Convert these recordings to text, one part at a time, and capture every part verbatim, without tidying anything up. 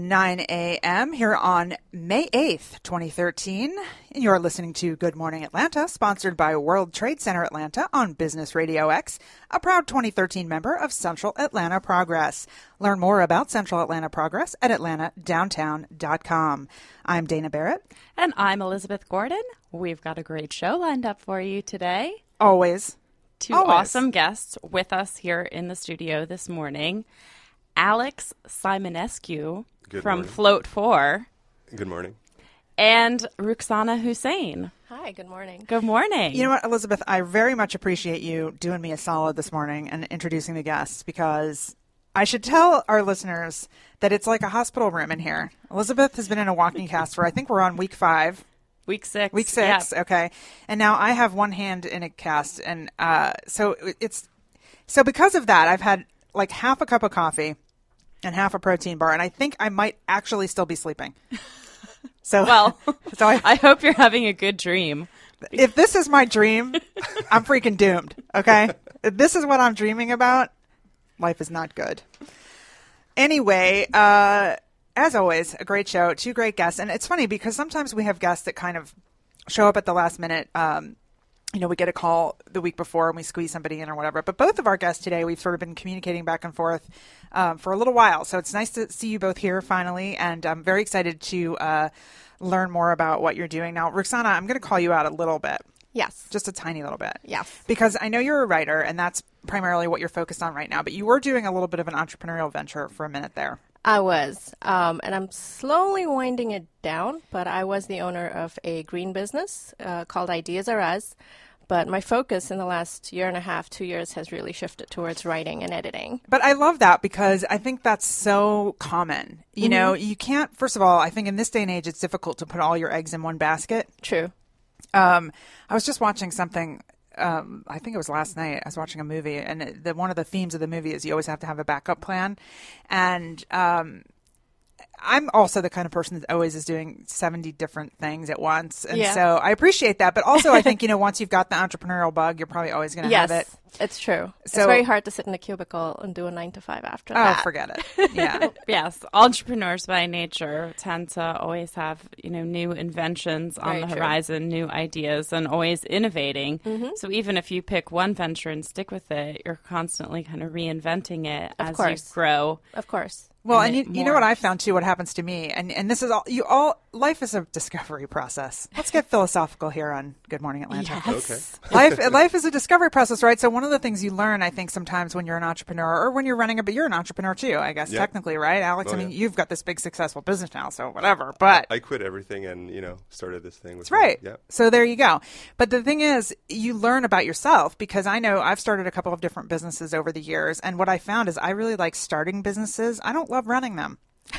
nine a.m. here on May eighth, twenty thirteen. And you're listening to Good Morning Atlanta, sponsored by World Trade Center Atlanta on Business Radio X, a proud twenty thirteen member of Central Atlanta Progress. Learn more about Central Atlanta Progress at atlanta downtown dot com. I'm Dana Barrett. And I'm Elizabeth Gordon. We've got a great show lined up for you today. Always. Two Always. awesome guests with us here in the studio this morning. Alex Simonescu Good from morning. Float four. Good morning. And Ruxana Hussein. Hi, good morning. Good morning. You know what, Elizabeth, I very much appreciate you doing me a solid this morning and introducing the guests, because I should tell our listeners that it's like a hospital room in here. Elizabeth has been in a walking cast for, I think we're on week five. Week six. Week six, Yep. okay. And now I have one hand in a cast. And uh, so it's, so because of that, I've had like half a cup of coffee and half a protein bar. And I think I might actually still be sleeping. So, Well, so I, I hope you're having a good dream. if this is my dream, I'm freaking doomed. Okay. If this is what I'm dreaming about, life is not good. Anyway, uh, as always, a great show, two great guests. And it's funny because sometimes we have guests that kind of show up at the last minute. Um, you know, we get a call the week before and we squeeze somebody in or whatever. But both of our guests today, we've sort of been communicating back and forth um, for a little while. So it's nice to see you both here finally. And I'm very excited to uh, learn more about what you're doing. Now, Ruxana, I'm going to call you out a little bit. Yes. Just a tiny little bit. Yes. Because I know you're a writer, and that's primarily what you're focused on right now. But you were doing a little bit of an entrepreneurial venture for a minute there. I was. Um, and I'm slowly winding it down, but I was the owner of a green business uh, called Ideas Are Us. But my focus in the last year and a half, two years, has really shifted towards writing and editing. But I love that because I think that's so common. You Mm-hmm. know, you can't, first of all, I think in this day and age, it's difficult to put all your eggs in one basket. True. Um, I was just watching something, um, I think it was last night. I was watching a movie, and it, the, one of the themes of the movie is you always have to have a backup plan. And um, I'm also the kind of person that always is doing seventy different things at once. And Yeah. so I appreciate that. But also, I think, you know, once you've got the entrepreneurial bug, you're probably always going to Yes, have it. it's true. So- it's very hard to sit in a cubicle and do a nine to five after Oh, that. forget it. Yeah. Yes, entrepreneurs by nature tend to always have, you know, new inventions on Very the true. horizon, new ideas, and always innovating. Mm-hmm. So even if you pick one venture and stick with it, you're constantly kind of reinventing it Of as course. you grow. Of course. Well, And and it you, you know what I morphs. found too, what happens to me, and, and this is all, you all, life is a discovery process. Let's get philosophical here on Good Morning Atlanta. Yes. Life, life is a discovery process, right? So one of the things you learn, I think, sometimes when you're an entrepreneur or when you're running a, but you're an entrepreneur too, I guess, Yeah. technically, right, Alex? Oh, I mean, yeah. you've got this big successful business now, so whatever, but. I quit everything and, you know, started this thing. With That's right. Yeah. So there you go. But the thing is, you learn about yourself, because I know I've started a couple of different businesses over the years. And what I found is I really like starting businesses. I don't love running them.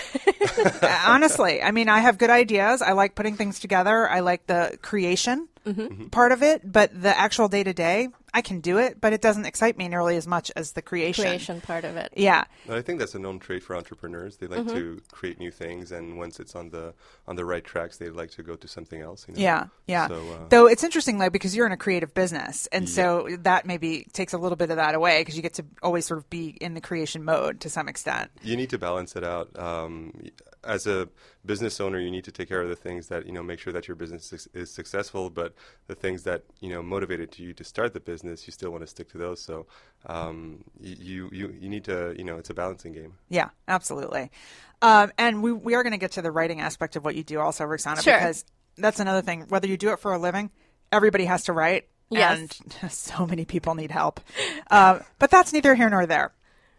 Honestly, I mean, I have good ideas. I like putting things together. I like the creation Mm-hmm. part of it, but the actual day to day, I can do it, but it doesn't excite me nearly as much as the creation. Creation part of it. Yeah. But I think that's a known trait for entrepreneurs. They like Mm-hmm. to create new things, and once it's on the on the right tracks, they like to go to something else. You know? Yeah, yeah. So, uh, Though it's interesting, like, because you're in a creative business, and so that maybe takes a little bit of that away, because you get to always sort of be in the creation mode to some extent. you need to balance it out. Um, y- as a business owner, you need to take care of the things that, you know, make sure that your business is, is successful, but the things that, you know, motivated you to start the business, you still want to stick to those. So um, y- you, you, you need to, you know, it's a balancing game. Yeah, absolutely. Um, and we we are going to get to the writing aspect of what you do also, Ruxana, Sure. because that's another thing. Whether you do it for a living, everybody has to write, Yes. and so many people need help. Uh, but that's neither here nor there.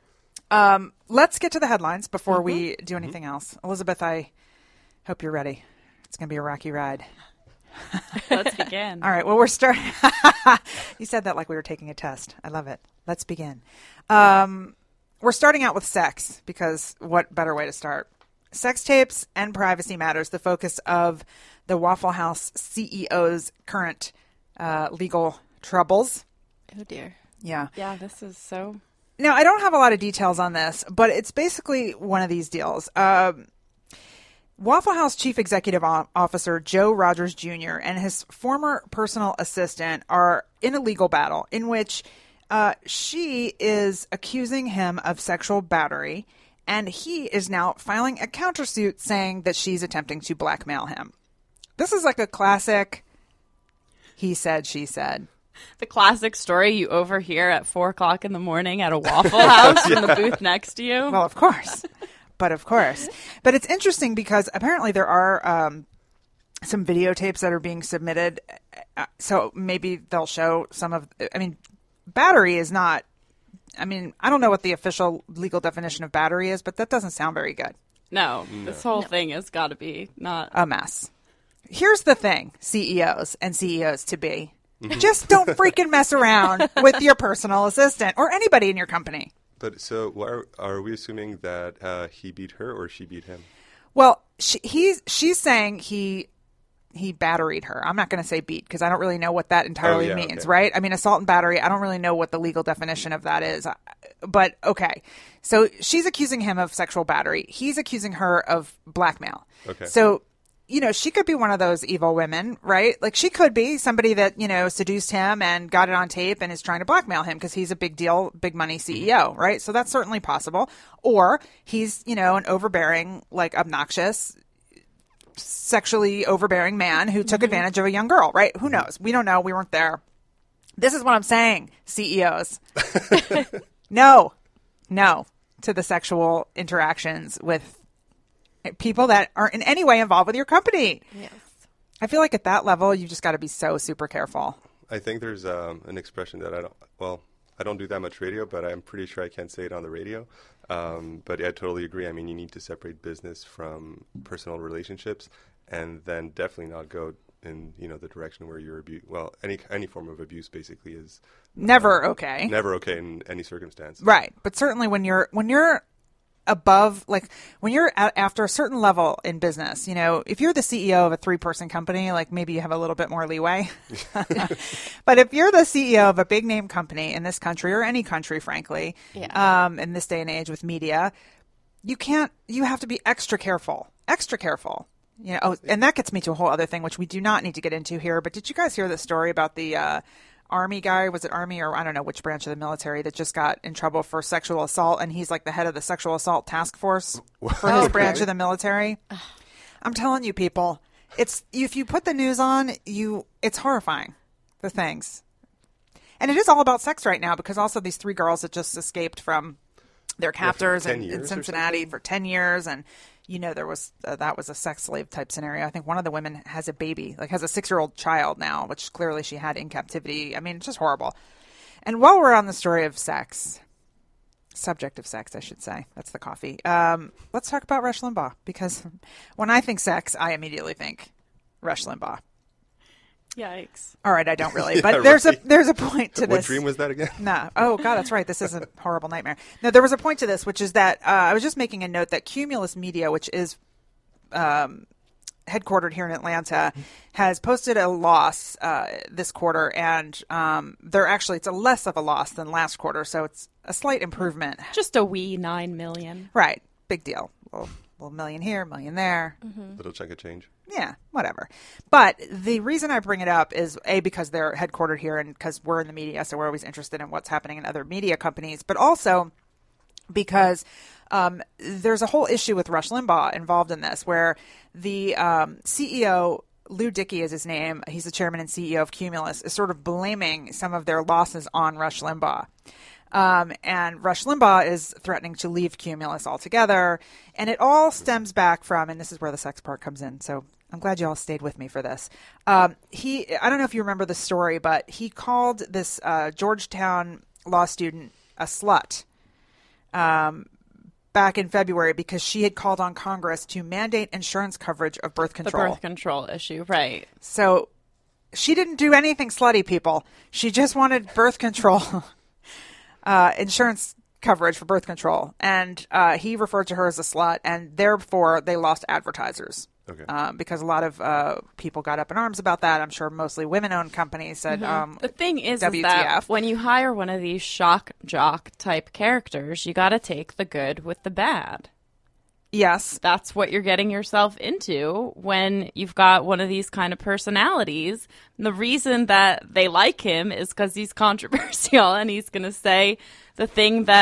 Um, let's get to the headlines before Mm-hmm. we do anything else. Elizabeth, I hope you're ready. It's going to be a rocky ride. Let's begin. All right. Well, we're starting. You said that like we were taking a test. I love it. Let's begin. Um, we're starting out with sex, because what better way to start? Sex tapes and privacy matters, the focus of the Waffle House C E O's current uh, legal troubles. Oh, dear. Yeah. Yeah, this is so... Now, I don't have a lot of details on this, but it's basically one of these deals. Um, Waffle House Chief Executive Officer Joe Rogers Junior and his former personal assistant are in a legal battle in which uh, she is accusing him of sexual battery, And he is now filing a countersuit saying that she's attempting to blackmail him. This is like a classic he said, she said. The classic story you overhear at four o'clock in the morning at a Waffle House in the booth next to you. Well, of course. But of course. But it's interesting because apparently there are um, some videotapes that are being submitted. Uh, so maybe they'll show some of, I mean, battery is not, I mean, I don't know what the official legal definition of battery is, but that doesn't sound very good. No, this whole thing has got to be not a mess. Here's the thing, C E Os and C E Os to be. Just don't freaking mess around with your personal assistant or anybody in your company. But so are, are we assuming that uh, he beat her or she beat him? Well, she, he's she's saying he he batteried her. I'm not going to say beat because I don't really know what that entirely oh, yeah, means, okay. right? I mean, assault and battery, I don't really know what the legal definition of that is. But okay. So she's accusing him of sexual battery. He's accusing her of blackmail. Okay. So, you know, she could be one of those evil women, right? Like she could be somebody that, you know, seduced him and got it on tape and is trying to blackmail him because he's a big deal, big money C E O, right? So that's certainly possible. Or he's, you know, an overbearing, like obnoxious, sexually overbearing man who took mm-hmm. advantage of a young girl, right? Who knows? We don't know. We weren't there. This is what I'm saying, C E Os. no, no to the sexual interactions with people that aren't in any way involved with your company. Yes. I feel like at that level, you just got to be so super careful. I think there's um, an expression that I don't, well, I don't do that much radio, but I'm pretty sure I can't say it on the radio. Um, but I totally agree. I mean, you need to separate business from personal relationships and then definitely not go in, you know, the direction where you're abuse. Well, any any form of abuse basically is never um, okay. Never okay in any circumstance. Right. But certainly when you're when you're above, like when you're at, after a certain level in business, you know, if you're the C E O of a three person company, like maybe you have a little bit more leeway. But if you're the C E O of a big name company in this country or any country, frankly, yeah. um, in this day and age with media, you can't, you have to be extra careful, extra careful. You know, oh, and that gets me to a whole other thing, which we do not need to get into here. But did you guys hear the story about the, uh, Army guy, was it Army or I don't know which branch of the military that just got in trouble for sexual assault, and he's like the head of the sexual assault task force for his branch of the military. I'm telling you, people, it's if you put the news on, you it's horrifying, the things. And it is all about sex right now because also these three girls that just escaped from their captors yeah, in, in Cincinnati for ten years, and you know there was uh, that was a sex slave type scenario. I think one of the women has a baby, like has a six year old child now, which clearly she had in captivity. I mean, it's just horrible. And while we're on the story of sex, subject of sex, I should say, that's the coffee. Um, let's talk about Rush Limbaugh, because when I think sex, I immediately think Rush Limbaugh. Yikes. All right, I don't really, yeah, but there's right. a there's a point to what this. What dream was that again? No. Oh, God, that's right. This is a horrible nightmare. No, there was a point to this, which is that uh, I was just making a note that Cumulus Media, which is um, headquartered here in Atlanta, has posted a loss uh, this quarter, and um, they're actually, it's a less of a loss than last quarter, so it's a slight improvement. Just a wee nine million. Right. Big deal. Well, a little million here, million there. Mm-hmm. Little chunk of change. Yeah, whatever. But the reason I bring it up is, A, because they're headquartered here and because we're in the media, so we're always interested in what's happening in other media companies, but also because um, there's a whole issue with Rush Limbaugh involved in this, where the um, C E O, Lou Dickey is his name, he's the chairman and C E O of Cumulus, is sort of blaming some of their losses on Rush Limbaugh. Um, and Rush Limbaugh is threatening to leave Cumulus altogether. And it all stems back from, and this is where the sex part comes in, so I'm glad you all stayed with me for this. Um, he, I don't know if you remember the story, but he called this uh, Georgetown law student a slut um, back in February because she had called on Congress to mandate insurance coverage of birth control. The birth control issue, right. So she didn't do anything slutty, people. She just wanted birth control. Uh, insurance coverage for birth control. And uh, he referred to her as a slut, and therefore they lost advertisers. Okay. Um, because a lot of uh, people got up in arms about that. I'm sure mostly women-owned companies said, mm-hmm. um, the thing is, is W T F. that when you hire one of these shock jock type characters, you got to take the good with the bad. Yes. That's what you're getting yourself into when you've got one of these kind of personalities. And the reason that they like him is because he's controversial and he's going to say the thing that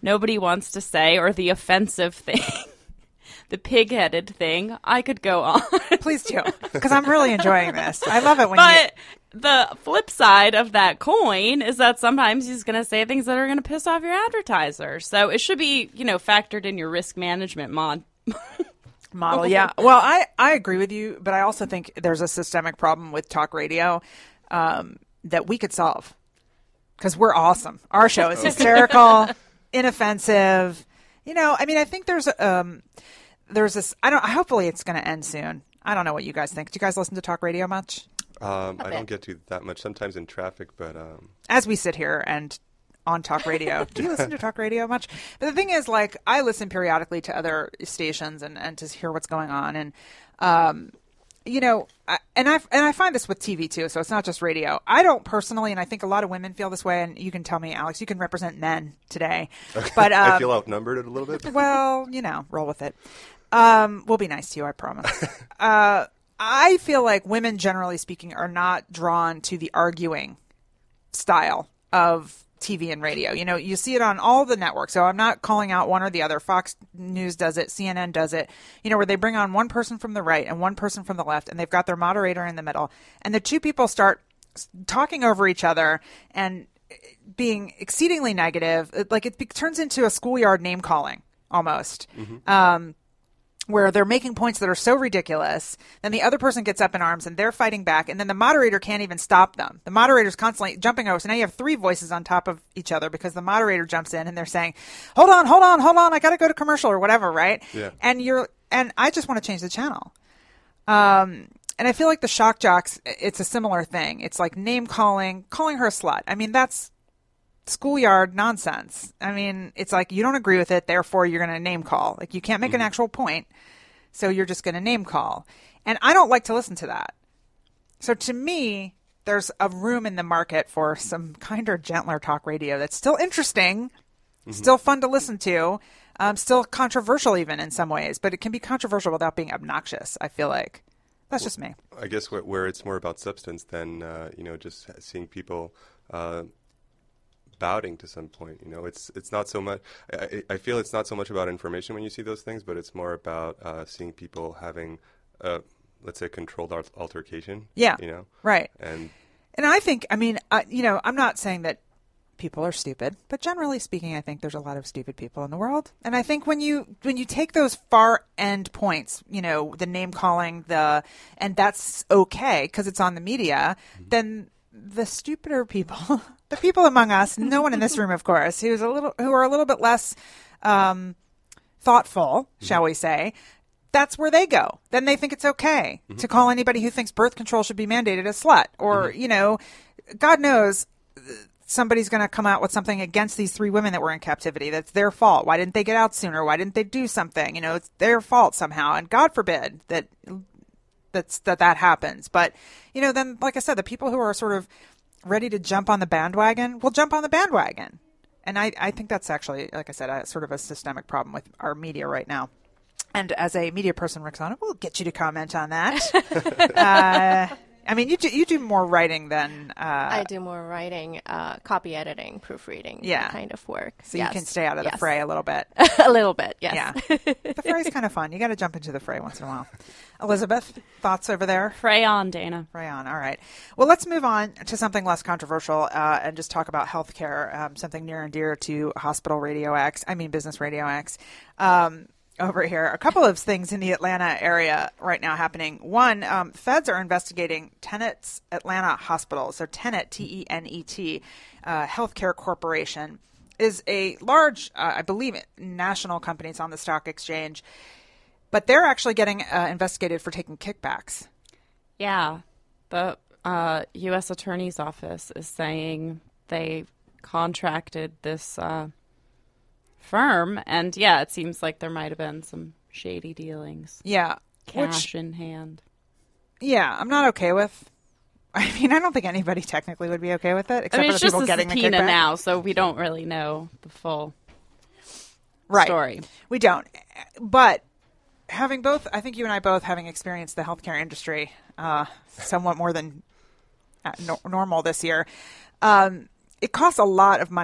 nobody wants to say, or the offensive thing, the pig-headed thing. I could go on. Please do, because I'm really enjoying this. I love it when But you... the flip side of that coin is that sometimes he's going to say things that are going to piss off your advertiser. So it should be, you know, factored in your risk management mod. model. Yeah. Well, I, I agree with you, but I also think there's a systemic problem with talk radio um, that we could solve, because we're awesome. Our show is hysterical, inoffensive. You know, I mean, I think there's um, there's this. I don't. Hopefully, it's going to end soon. I don't know what you guys think. Do you guys listen to talk radio much? Um, I don't get to that much. Sometimes in traffic, but um... as we sit here and on talk radio, do you listen to talk radio much? But the thing is, like, I listen periodically to other stations and, and to hear what's going on, and um, you know, I, and I and I find this with T V too. So it's not just radio. I don't personally, and I think a lot of women feel this way. And you can tell me, Alex, you can represent men today, okay. but um, I feel outnumbered a little bit. Well, you know, roll with it. Um, we'll be nice to you, I promise. uh, I feel like women, generally speaking, are not drawn to the arguing style of T V and radio. You know, you see it on all the networks. So I'm not calling out one or the other. Fox News does it. C N N does it. You know, where they bring on one person from the right and one person from the left, and they've got their moderator in the middle. And the two people start talking over each other and being exceedingly negative. It, like it be- turns into a schoolyard name calling almost. Mm-hmm. Um, where they're making points that are so ridiculous, then the other person gets up in arms and they're fighting back, and then the moderator can't even stop them. The moderator's constantly jumping over. So now you have three voices on top of each other because the moderator jumps in and they're saying, hold on, hold on, hold on, I got to go to commercial or whatever, right? Yeah. And you're, and I just want to change the channel. Um, and I feel like the shock jocks, it's a similar thing. It's like name calling, calling her a slut. I mean, that's schoolyard nonsense. I mean, it's like you don't agree with it, therefore you're going to name call. Like you can't make mm-hmm. an actual point, so you're just going to name call. And I don't like to listen to that. So to me, there's a room in the market for some kinder, gentler talk radio that's still interesting, mm-hmm. still fun to listen to, um, still controversial even in some ways, but it can be controversial without being obnoxious, I feel like. That's well, just me. I guess where, where it's more about substance than, uh, you know, just seeing people uh, bowing to some point. You know, it's it's not so much. I, I feel it's not so much about information when you see those things, but it's more about uh, seeing people having, a, let's say, controlled altercation. Yeah. You know. Right. And and I think, I mean, uh, you know, I'm not saying that people are stupid, but generally speaking, I think there's a lot of stupid people in the world. And I think when you when you take those far end points, you know, the name calling, the and that's okay because it's on the media, mm-hmm. then the stupider people. The people among us, no one in this room, of course, who's a little, who are a little bit less um, thoughtful, shall we say, that's where they go. Then they think it's okay mm-hmm. to call anybody who thinks birth control should be mandated a slut. Or, mm-hmm. you know, God knows somebody's going to come out with something against these three women that were in captivity. That's their fault. Why didn't they get out sooner? Why didn't they do something? You know, it's their fault somehow. And God forbid that that's, that that happens. But, you know, then, like I said, the people who are sort of ready to jump on the bandwagon, we'll jump on the bandwagon. And I, I think that's actually, like I said, a, sort of a systemic problem with our media right now. And as a media person, Roxana, we'll get you to comment on that. uh, I mean, you do, you do more writing than... Uh, I do more writing, uh, copy editing, proofreading yeah. kind of work. So yes. you can stay out of yes. the fray a little bit. A little bit, yes. Yeah. The fray's kind of fun. You got to jump into the fray once in a while. Elizabeth, thoughts over there? Fray on, Dana. Fray on. All right. Well, let's move on to something less controversial uh, and just talk about healthcare, um, something near and dear to Hospital Radio X, I mean Business Radio X. Um Over here, a couple of things in the Atlanta area right now happening. One, um, feds are investigating Tenet's Atlanta Hospital. So Tenet, T E N E T, uh, Healthcare Corporation, is a large, uh, I believe, national company. It's on the stock exchange. But they're actually getting uh, investigated for taking kickbacks. Yeah. The uh, U S Attorney's Office is saying they contracted this... Uh, firm, and yeah, it seems like there might have been some shady dealings. Yeah. Cash Which, in hand. Yeah, I'm not okay with. I mean, I don't think anybody technically would be okay with it, except I mean, for it's the people just getting a the subpoena kickback. now, so we don't really know the full right. story. We don't. But having both, I think you and I both having experienced the healthcare industry uh, somewhat more than no- normal this year, um, it costs a lot of money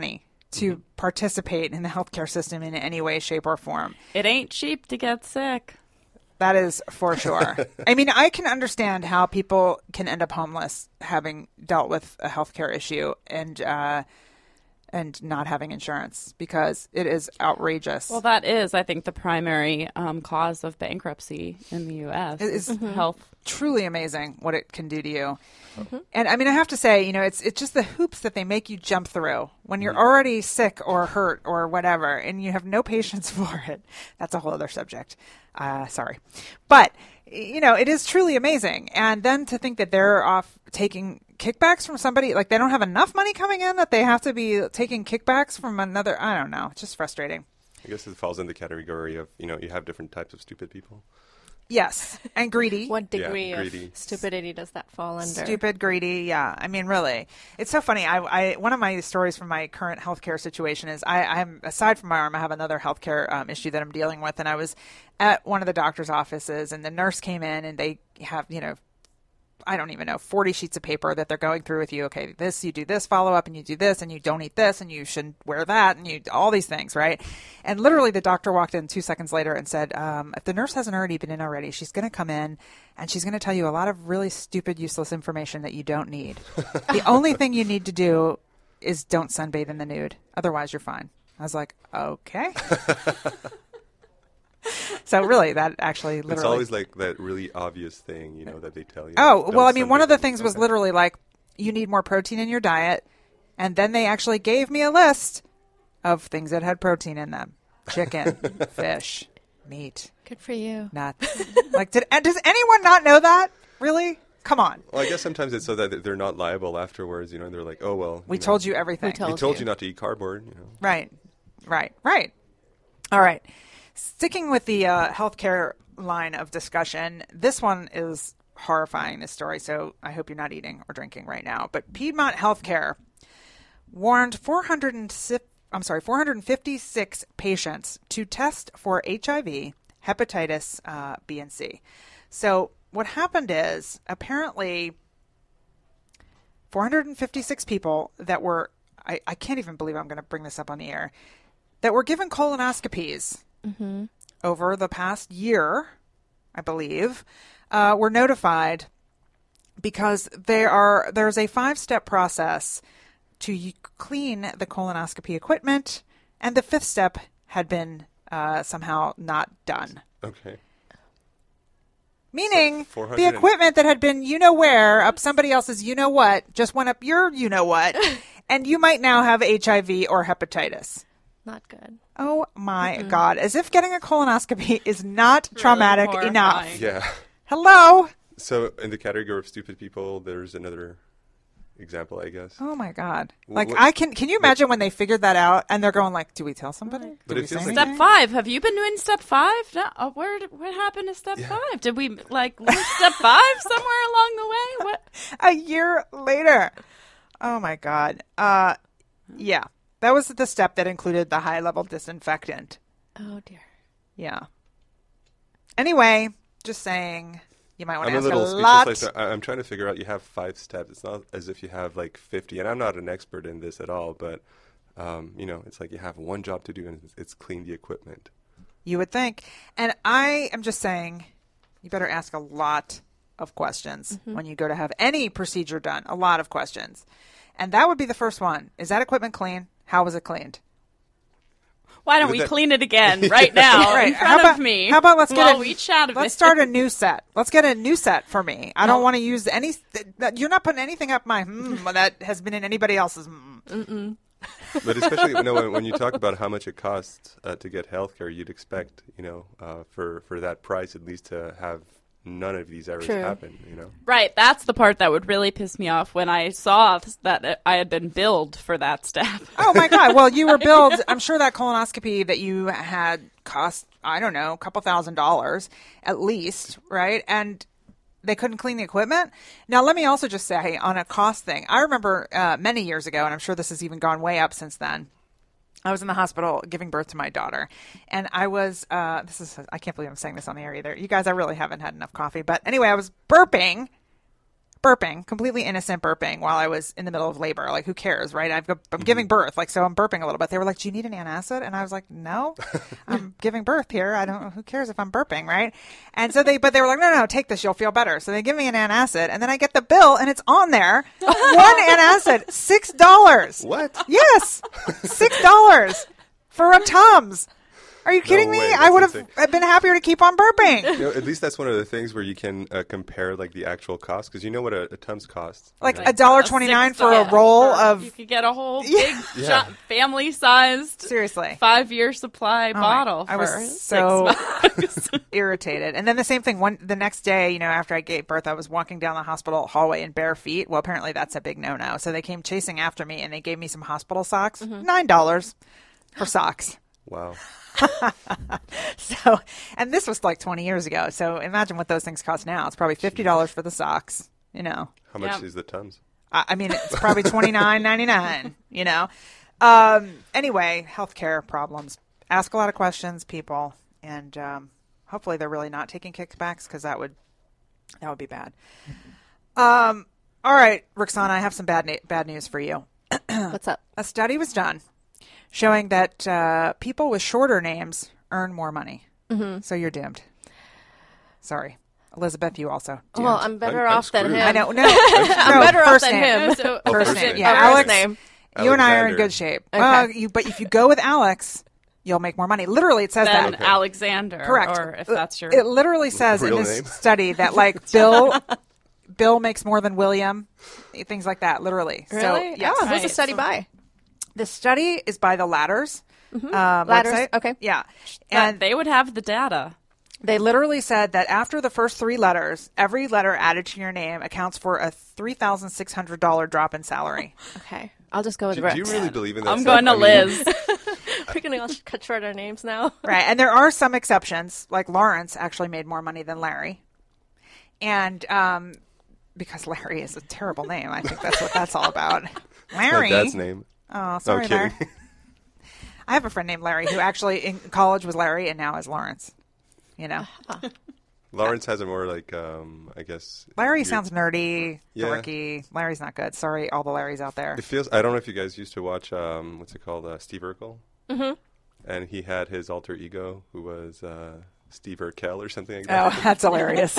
to Mm-hmm. participate in the healthcare system in any way, shape, or form. It ain't cheap to get sick. That is for sure. I mean, I can understand how people can end up homeless having dealt with a healthcare issue and uh, and not having insurance because it is outrageous. Well, that is, I think, the primary um, cause of bankruptcy in the U S It is is health. truly amazing what it can do to you. Mm-hmm. And I mean, I have to say, you know, it's it's just the hoops that they make you jump through when you're already sick or hurt or whatever, and you have no patience for it. That's a whole other subject. Uh, sorry. But, you know, it is truly amazing. And then to think that they're off taking kickbacks from somebody, like they don't have enough money coming in that they have to be taking kickbacks from another, I don't know. It's just frustrating. I guess it falls in the category of, you know, you have different types of stupid people. Yes. And greedy. What degree Yeah, of greedy. stupidity does that fall under? Stupid, greedy. Yeah. I mean, really, it's so funny. I, I, one of my stories from my current healthcare situation is I, I'm aside from my arm, I have another healthcare um, issue that I'm dealing with. And I was at one of the doctor's offices and the nurse came in and they have, you know, I don't even know, forty sheets of paper that they're going through with you. Okay, this, you do this follow up and you do this and you don't eat this and you shouldn't wear that and you, all these things, right? And literally the doctor walked in two seconds later and said, um, if the nurse hasn't already been in already, she's going to come in and she's going to tell you a lot of really stupid, useless information that you don't need. The only thing you need to do is don't sunbathe in the nude. Otherwise, you're fine. I was like, okay. So really, that actually literally. It's always like that really obvious thing, you know, that they tell you. Oh, Don't well, I mean, one of the sunbathe. things was Okay. literally like, you need more protein in your diet. And then they actually gave me a list of things that had protein in them. Chicken, fish, meat, Good for you. nuts. Like, did, and does anyone not know that? Really? Come on. Well, I guess sometimes it's so that they're not liable afterwards, you know, they're like, oh, well. We know, told you everything. We told We told you. you not to eat cardboard, you know. Right, right, right. All right. Sticking with the uh, healthcare line of discussion, this one is horrifying, this story, so I hope you're not eating or drinking right now. But Piedmont Healthcare warned four hundred and si- I'm sorry, four hundred fifty-six patients to test for H I V, hepatitis uh, B and C. So what happened is apparently four hundred fifty-six people that were, I, I can't even believe I'm going to bring this up on the air, that were given colonoscopies Mm-hmm. over the past year, I believe, uh, were notified because there are there's a five-step process to y- clean the colonoscopy equipment, and the fifth step had been uh, somehow not done. Okay. Meaning So four hundred the and- equipment that had been you-know-where up somebody else's you-know-what just went up your you-know-what, and you might now have H I V or hepatitis. Not good. Oh, my God. As if getting a colonoscopy is not traumatic horrifying. enough. Yeah. Hello? So in the category of stupid people, there's another example, I guess. Oh, my God. Wh- Like, what- I can, can you imagine when they figured that out and they're going like, do we tell somebody? But Do it we say feels like- anything? Step five. Have you been doing step five? No. Oh, where did, what happened to step Yeah. five? Did we like lose step five somewhere along the way? What? A year later. Oh, my God. Uh, yeah. That was the step that included the high-level disinfectant. Oh dear. Yeah. Anyway, just saying, you might want I'm to a ask little a speechless. lot. Like that. I- I'm trying to figure out. You have five steps. It's not as if you have like fifty. And I'm not an expert in this at all. But um, you know, it's like you have one job to do, and it's, it's clean the equipment. You would think. And I am just saying, you better ask a lot of questions when you go to have any procedure done. A lot of questions. And that would be the first one. Is that equipment clean? How was it cleaned? Why don't But we that- clean it again right now Right. in How front about, of me? How about let's get while a, we chat a let's bit? start a new set. Let's get a new set for me. I don't No. want to use any. That, you're not putting anything up my mm, that has been in anybody else's. Mm. But especially you know, when, when you talk about how much it costs uh, to get healthcare, you'd expect you know uh, for for that price at least to have none of these errors True. happen. You know. Right, that's the part that would really piss me off when I saw th- that I had been billed for that step. Oh my God! Well, you were billed. I'm sure that colonoscopy that you had cost, I don't know, a couple thousand dollars at least, right? And they couldn't clean the equipment. Now, let me also just say on a cost thing, I remember uh, many years ago, and I'm sure this has even gone way up since then. I was in the hospital giving birth to my daughter, and I was, uh, this is, I can't believe I'm saying this on the air either. You guys, I really haven't had enough coffee. But anyway, I was burping burping, completely innocent burping while I was in the middle of labor. Like, who cares, right? I've, I'm giving birth, like, so I'm burping a little bit. They were like, do you need an antacid? And I was like, no, I'm giving birth here. I don't, who cares if I'm burping, right? And so they, but they were like, no, no, no, take this. You'll feel better. So they give me an antacid, and then I get the bill, and it's on there. One antacid, six dollars. What? Yes, six dollars for a Tums. Are you kidding No me? way, I would that's have insane. been happier to keep on burping. You know, at least that's one of the things where you can uh, compare like the actual cost, because you know what a, a Tums costs. Like you know? a dollar twenty nine six for a dollars roll for- of You could get a whole Yeah. big, Yeah. gi- family-sized, seriously. five-year supply Oh my- bottle I for was six so bucks. irritated. And then the same thing one the next day, you know, after I gave birth, I was walking down the hospital hallway in bare feet. Well, apparently that's a big no-no. So they came chasing after me and they gave me some hospital socks. nine dollars for socks. Wow. So, and this was like twenty years ago. So imagine what those things cost now. It's probably fifty dollars for the socks, you know. How much Yeah. is the Tums? I I mean, it's probably twenty-nine ninety-nine, you know. Um, anyway, healthcare problems. Ask a lot of questions, people, and um, hopefully they're really not taking kickbacks, because that would that would be bad. Um, all right, Roxana, I have some bad na- bad news for you. What's up? A study was done showing that uh, people with shorter names earn more money. Mm-hmm. So you're doomed. Sorry. Elizabeth, you also doomed. Well, I'm better I'm- I'm off than screwed. him. I know. No, I'm no, better off first than name. him. So Oh, First first name. name. Yeah, Oh, Alex. first name. You and I are in Alexander. good shape. Okay. Well, you, but if you go with Alex, you'll make more money. Literally, it says Then that. Alexander, Correct. or if that's your It literally says in Real this name? study that like Bill, Bill makes more than William, things like that. Literally. So Really? yes. Oh, who's the Right, study so- by? The study is by the Ladders. Um, Ladders, website. okay. Yeah, and and they would have the data. they literally said that after the first three letters, every letter added to your name accounts for a three thousand six hundred dollar drop in salary. Okay, I'll just go with Do, Rex. do you really believe in that? I'm stuff? going to I mean, Liz. We're gonna all cut short our names now. Right. And there are some exceptions, like Lawrence actually made more money than Larry. And um, because Larry is a terrible name, I think that's what that's all about. My Larry. dad's name. Oh, No, sorry, I'm Larry. kidding. I have a friend named Larry who actually in college was Larry and now is Lawrence. You know, Lawrence has a more like, um, I guess. Larry weird- sounds nerdy, Yeah. dorky. Larry's not good. Sorry, all the Larrys out there. It feels. I don't know if you guys used to watch. Um, what's it called? Uh, Steve Urkel. Mm-hmm. And he had his alter ego, who was uh, Steve Urkel or something like Oh, that. that's hilarious.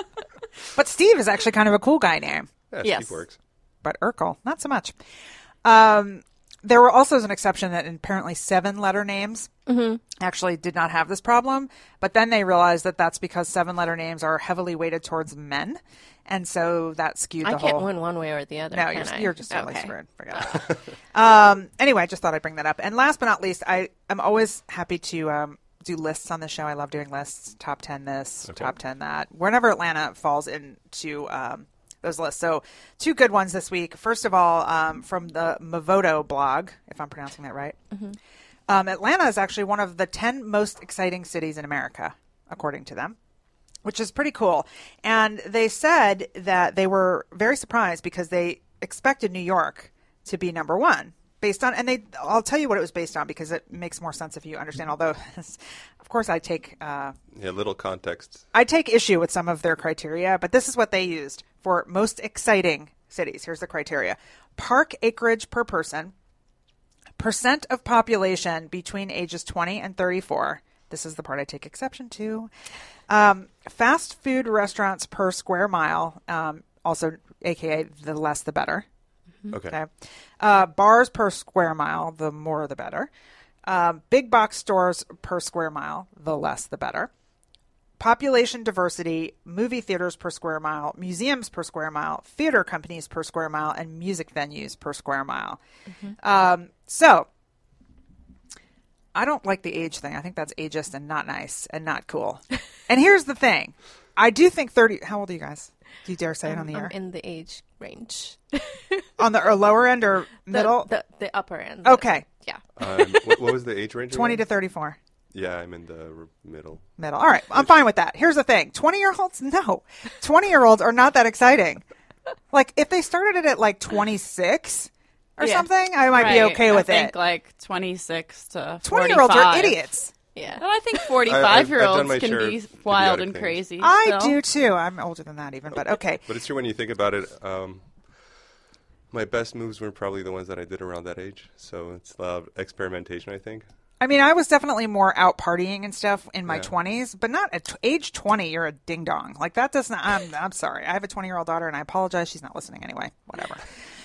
But Steve is actually kind of a cool guy name. Yeah, Yes. Steve works. But Urkel, not so much. Um, there were also an exception that apparently seven-letter names actually did not have this problem. But then they realized that that's because seven-letter names are heavily weighted towards men, and so that skewed I the can't whole. win one way or the other. No, can you're, I? you're just totally Okay. screwed. Forget it. um, anyway, I just thought I'd bring that up. And last but not least, I am always happy to um, do lists on the show. I love doing lists. Top ten this, Okay. top ten that. Whenever Atlanta falls into um, those lists. So two good ones this week. First of all, um, from the Mavoto blog, if I'm pronouncing that right. Um, Atlanta is actually one of the ten most exciting cities in America, according to them, which is pretty cool. And they said that they were very surprised because they expected New York to be number one based on, and they, I'll tell you what it was based on because it makes more sense if you understand. Although, of course, I take, uh, Yeah, little context. I take issue with some of their criteria, but this is what they used for most exciting cities. Here's the criteria: park acreage per person, percent of population between ages twenty and thirty-four. This is the part I take exception to. Um, fast food restaurants per square mile, um, also A K A the less the better. Okay. Okay. Uh, bars per square mile, the more the better. Um, big box stores per square mile, the less the better. Population diversity, movie theaters per square mile, museums per square mile, theater companies per square mile, and music venues per square mile. Um, so, I don't like the age thing. I think that's ageist and not nice and not cool. And here's the thing. I do think thirty... How old are you guys? Do you dare say it on the I'm air? in the age range. On the or lower end or The- middle? The, the upper end. Okay. Yeah. Um, what, what was the age range? twenty to again? thirty-four. Yeah, I'm in the r- middle. Middle. All right. I'm fine with that. Here's the thing. twenty-year-olds? No. twenty-year-olds are not that exciting. Like, if they started it at, like, twenty-six or Yeah. something, I might be Right. okay I with think it. like twenty-six to twenty-year-olds are forty-five. idiots. Yeah. But I think I've- I've forty-five-year-olds done my can share be of wild idiotic and things. crazy. I still. do too. I'm older than that even, but okay. But it's true when you think about it. Um, my best moves were probably the ones that I did around that age. So it's a lot of experimentation, I think. I mean, I was definitely more out partying and stuff in my Yeah. twenties, but not at t- age twenty. You're a ding dong. Like that does not. I'm, I'm sorry. I have a twenty year old daughter, and I apologize. She's not listening anyway. Whatever.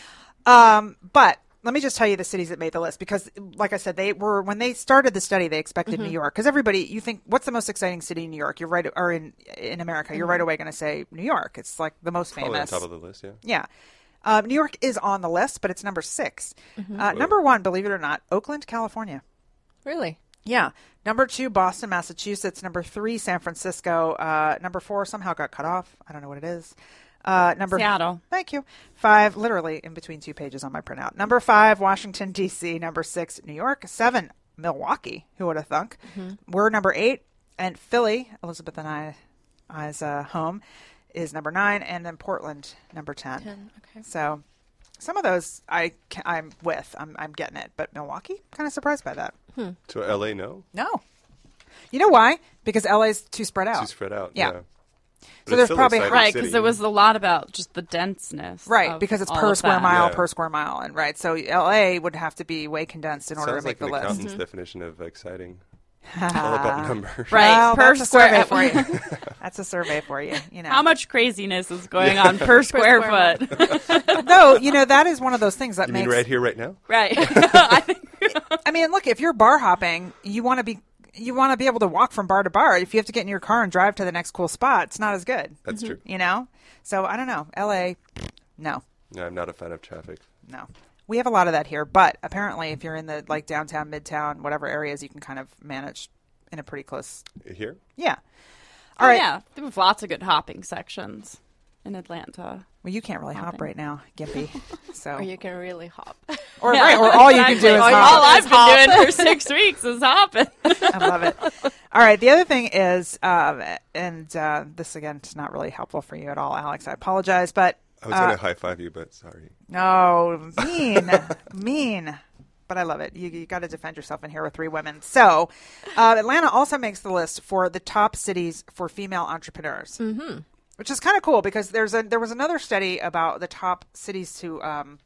Um, but let me just tell you the cities that made the list because, like I said, they were when they started the study, they expected New York because everybody. You think what's the most exciting city in New York? You're right, or in in America, you're right away going to say New York. It's like the most Probably famous. on top of the list, yeah. Yeah. Um, New York is on the list, but it's number six. Uh, number one, believe it or not, Oakland, California. Really? Yeah. Number two, Boston, Massachusetts. Number three, San Francisco. Uh, number four, somehow got cut off. I don't know what it is. Uh, number Seattle. Thank you. Five, literally in between two pages on my printout. Number five, Washington, D C. Number six, New York. Seven, Milwaukee. Who would have thunk? We're number eight. And Philly, Elizabeth and I, I's uh, home, is number nine. And then Portland, number ten. Ten, okay. So some of those I, ca- I'm with. I'm, I'm getting it. But Milwaukee, kind of surprised by that. So L A, no? No. You know why? Because L A's too spread out. Too spread out. Yeah. Yeah. But So it's there's still probably- exciting Right, city. because it was a lot about just the denseness. Right, of because it's all per of square that. mile, Yeah. per square mile. And right, so L A would have to be way condensed in order Sounds to make like an the list. accountant's definition of exciting. All about numbers. Right, Well, per that's a square- survey for you. That's a survey for you. You know. How much craziness is going on per square square foot? No, you know that is one of those things that You makes. mean right here, right now? Right. I think I mean, look, if you're bar hopping, you want to be. You want to be able to walk from bar to bar. If you have to get in your car and drive to the next cool spot, it's not as good. That's true. You know? So I don't know. L A, no. No, I'm not a fan of traffic. No. We have a lot of that here, but apparently if you're in the like downtown, midtown, whatever areas, you can kind of manage in a pretty close. Here? Yeah. Oh, All right. yeah, there was lots of good hopping sections in Atlanta. Well, you can't really hop Hopping. right now, Gimpy. So Or you can really hop. or, right, or all you can do is All hop. I've been doing for six weeks is hopping. I love it. All right. The other thing is, um, and uh, this again is not really helpful for you at all, Alex. I apologize, but I was uh, going to high five you, but sorry. no, mean, mean. But I love it. You, you got to defend yourself in here with three women. So, uh, Atlanta also makes the list for the top cities for female entrepreneurs, mm-hmm. which is kind of cool because there's a there was another study about the top cities to um,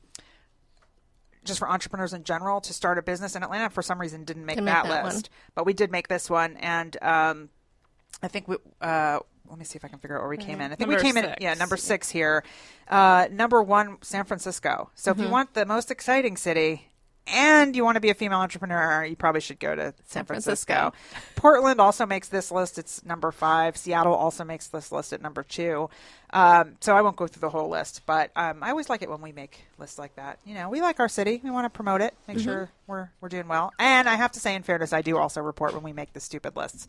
just for entrepreneurs in general to start a business. And Atlanta, for some reason, didn't make Didn't make that, that list, but we did make this one. And um, I think we. Uh, let me see if I can figure out where we came in. I think Number we came in, six. yeah, number six here. Uh, number one, San Francisco. So if you want the most exciting city and you want to be a female entrepreneur, you probably should go to San, San Francisco. Francisco. Portland also makes this list. It's number five. Seattle also makes this list at number two. Um, so I won't go through the whole list, but um, I always like it when we make lists like that. You know, we like our city. We want to promote it, make sure we're we're doing well. And I have to say, in fairness, I do also report when we make the stupid lists.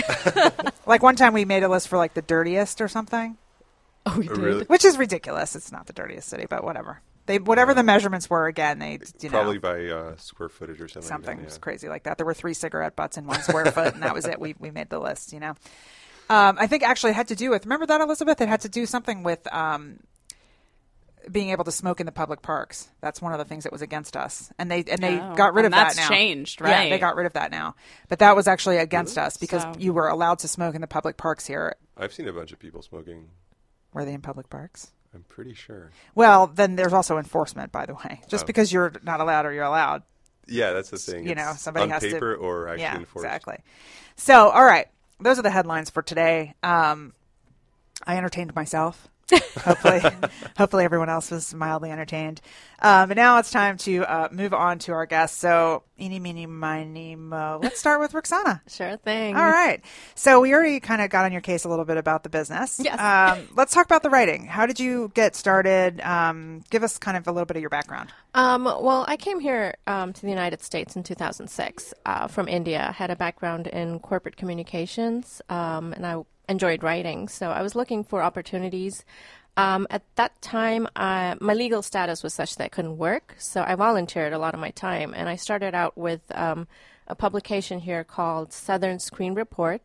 Like one time we made a list for like the dirtiest or something, Oh, we Oh, really? which is ridiculous. It's not the dirtiest city, but whatever. They whatever the measurements were. Again, they you know. Probably by uh, square footage or something. Something like that, yeah. crazy like that. There were three cigarette butts in one square foot, and that was it. We we made the list, you know. Um, I think actually it had to do with, remember that, Elizabeth? It had to do something with um, being able to smoke in the public parks. That's one of the things that was against us, and they and they Oh, got rid and of that's that now. changed, Yeah, they right. got rid of that now. But that was actually against us because So- you were allowed to smoke in the public parks here. I've seen a bunch of people smoking. Were they in public parks? I'm pretty sure. Well, then there's also enforcement, by the way. Just Oh. because you're not allowed or you're allowed. Yeah, that's the thing. You know, It's somebody on has to- paper or actually Yeah, enforced. exactly. So, all right. Those are the headlines for today. Um, I entertained myself. hopefully, hopefully everyone else was mildly entertained. Um, and now it's time to uh, move on to our guests. So, eeny, meeny, miny, mo. Let's start with Roxana. Sure thing. All right. So we already kind of got on your case a little bit about the business. Yes. Um, let's talk about the writing. How did you get started? Um, give us kind of a little bit of your background. Um, well, I came here um, to the United States in two thousand six uh, from India. I had a background in corporate communications, um, and I enjoyed writing. So I was looking for opportunities. Um, at that time, uh, my legal status was such that I couldn't work, so I volunteered a lot of my time. And I started out with um, a publication here called Southern Screen Report,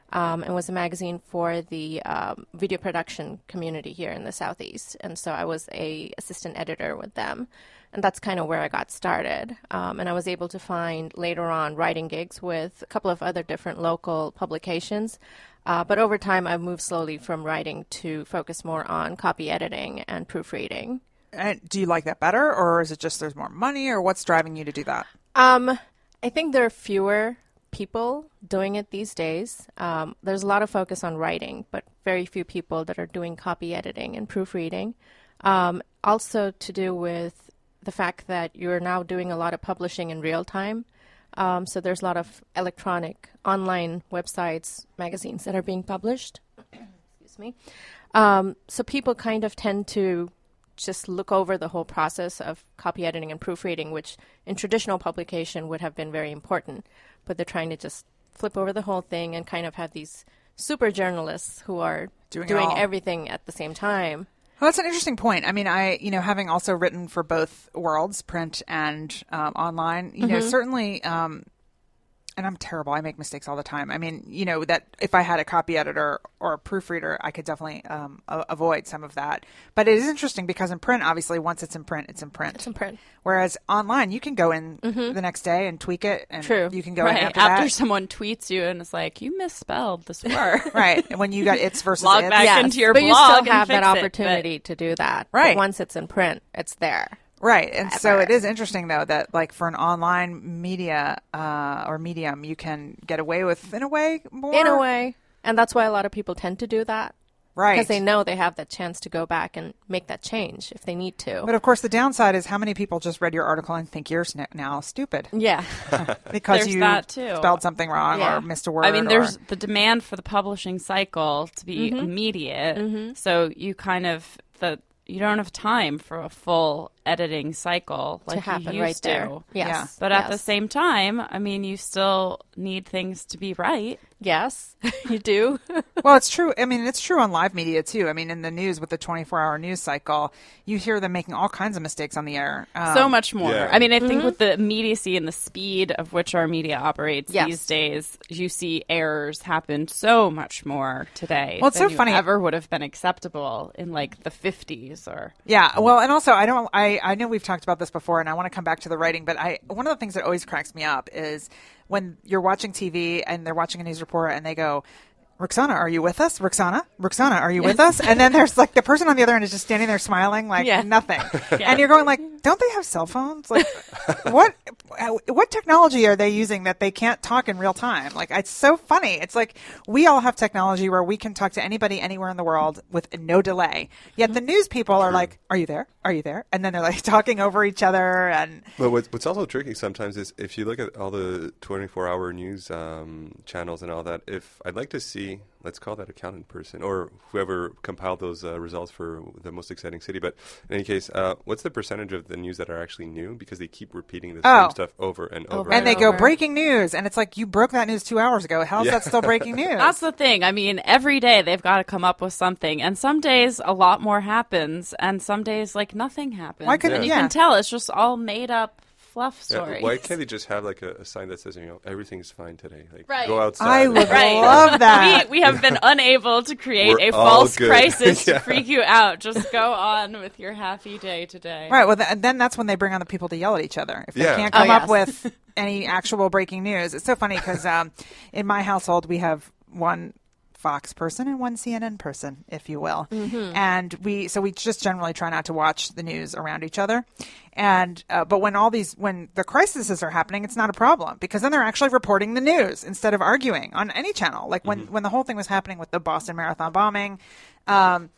um, and was a magazine for the um, video production community here in the Southeast. And so I was a assistant editor with them. And that's kind of where I got started. Um, and I was able to find later on writing gigs with a couple of other different local publications. Uh, but over time, I've moved slowly from writing to focus more on copy editing and proofreading. And do you like that better, or is it just there's more money, or what's driving you to do that? Um, I think there are fewer people doing it these days. Um, there's a lot of focus on writing, but very few people that are doing copy editing and proofreading. Um, also to do with the fact that you're now doing a lot of publishing in real time. Um, so there's a lot of electronic online websites, magazines that are being published. Excuse me. Um, so people kind of tend to just look over the whole process of copy editing and proofreading, which in traditional publication would have been very important. But they're trying to just flip over the whole thing and kind of have these super journalists who are Doing it doing all. everything at the same time. Well, that's an interesting point. I mean, I, you know, having also written for both worlds, print and um, online, you know, certainly, um, and I'm terrible. I make mistakes all the time. I mean, you know, that if I had a copy editor or a proofreader, I could definitely um, a- avoid some of that. But it is interesting because in print, obviously, once it's in print, it's in print. It's in print. Whereas online, you can go in the next day and tweak it, and True. you can go right in after, after that. someone tweets you and it's like, you misspelled this word. Right. And when you got its versus Log its. back Yes, into your but you blog still and have that fix it, but- opportunity to do that. Right. But once it's in print, it's there. Right. And so Ever. it is interesting, though, that like for an online media uh, or medium, you can get away with, in a way, more. In a way. And that's why a lot of people tend to do that. Right. Because they know they have that chance to go back and make that change if they need to. But of course, the downside is how many people just read your article and think you're sn- now stupid yeah. because There's you that, too. spelled something wrong Yeah. or missed a word. I mean, there's or- the demand for the publishing cycle to be immediate. So you kind of, the you don't have time for a full editing cycle like to happen you right used there. to. Yes. Yeah. But at the Yes. same time, I mean, you still need things to be right. Yes, you do. Well, it's true. I mean, it's true on live media, too. I mean, in the news with the twenty-four hour news cycle, you hear them making all kinds of mistakes on the air. Um, So much more. yeah. I mean, I think with the immediacy and the speed of which our media operates Yes. these days, you see errors happen so much more today. Well, it's than so you funny. ever would have been acceptable in like the fifties or. Yeah, well, and also I don't. I, I know we've talked about this before, and I want to come back to the writing. But I one of the things that always cracks me up is when you're watching T V and they're watching a news report and they go, "Roxana, are you with us? Roxana, Roxana, are you with us?" And then there's like the person on the other end is just standing there smiling like Yeah. nothing, and you're going like, "Don't they have cell phones? Like, what what technology are they using that they can't talk in real time?" Like, it's so funny. It's like we all have technology where we can talk to anybody anywhere in the world with no delay. Yet the news people are like, "Are you there? Are you there?" And then they're like talking over each other. And But what's, what's also tricky sometimes is if you look at all the twenty-four hour news um, channels and all that, if I'd like to see, let's call that accountant person or whoever compiled those uh, results for the most exciting city. But in any case, uh, what's the percentage of the news that are actually new? Because they keep repeating the Oh. same stuff over and over. Over and they go over. breaking news, and it's like you broke that news two hours ago. How's Yeah. that still breaking news? That's the thing. I mean, every day they've got to come up with something, and some days a lot more happens, and some days like nothing happens. Why couldn't- and you yeah. can tell it's just all made up fluff Yeah, stories. why can't they just have like a, a sign that says, you know, everything's fine today? Like, Right. go outside. I would Right. love that. We, we have been unable to create We're a all false good. crisis Yeah. to freak you out. Just go on with your happy day today. Right. Well, th- and then that's when they bring on the people to yell at each other if they Yeah. can't Oh, come up yes. with any actual breaking news. It's so funny because um, in my household we have one Fox person and one C N N person, if you will, and we so we just generally try not to watch the news around each other. And uh, but when all these when the crises are happening, it's not a problem because then they're actually reporting the news instead of arguing on any channel. Like when when the whole thing was happening with the Boston Marathon bombing. Um,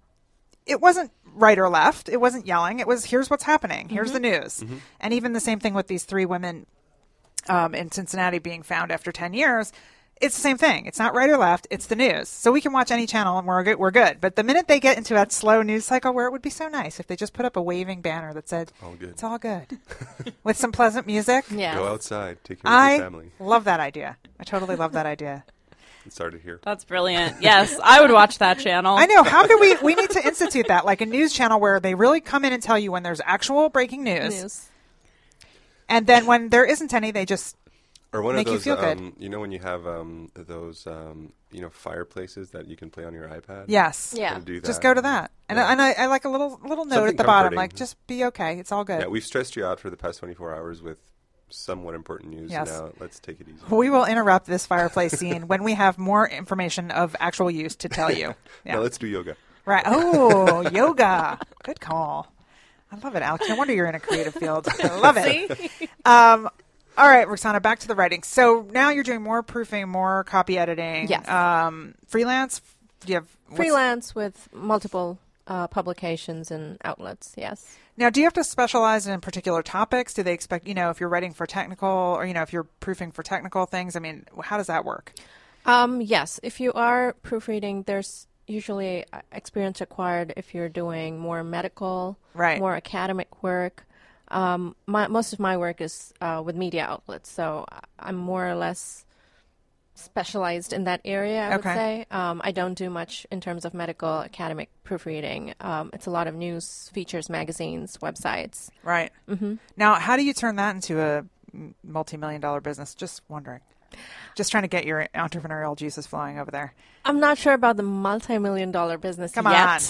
it wasn't right or left. It wasn't yelling. It was, here's what's happening. Here's the news. And even the same thing with these three women um, in Cincinnati being found after ten years. It's the same thing. It's not right or left. It's the news. So we can watch any channel and we're good. We're good. But the minute they get into that slow news cycle where it would be so nice if they just put up a waving banner that said, All good. it's all good with some pleasant music. Yeah. Go outside. Take care of I your family. love that idea. I totally love that idea. It started here. That's brilliant. Yes, I would watch that channel. I know. How can we, we need to institute that, like a news channel where they really come in and tell you when there's actual breaking news. News. And then when there isn't any, they just Or one make of you those, feel good. um, you know, when you have um, those, um, you know, fireplaces that you can play on your iPad. Yes. Yeah. Kinda do that. Just go to that. And, Yeah. and I, I like a little little note Something at the bottom, comforting. like, just be okay. It's all good. Yeah, we've stressed you out for the past twenty-four hours with somewhat important news. Yes. Now let's take it easy. We will interrupt this fireplace scene when we have more information of actual use to tell you. Yeah. Now let's do yoga. Right. Oh, yoga. Good call. I love it, Alex. No wonder you're in a creative field. I love it. Um, all right, Roxana, back to the writing. So now you're doing more proofing, more copy editing. Yes. Um, freelance? Do you have what's- Freelance with multiple uh, publications and outlets, yes. Now, do you have to specialize in particular topics? Do they expect, you know, if you're writing for technical or, you know, if you're proofing for technical things? I mean, how does that work? Um, yes, if you are proofreading, there's usually uh, experience required if you're doing more medical, Right. more academic work. Um, my, most of my work is uh, with media outlets, so I'm more or less specialized in that area, I would Okay. say. Um, I don't do much in terms of medical academic proofreading. Um, it's a lot of news, features, magazines, websites. Right. Mm-hmm. Now, how do you turn that into a m- multi-million dollar business? Just wondering. Just trying to get your entrepreneurial juices flowing over there. I'm not sure about the multi-million dollar business Come yet.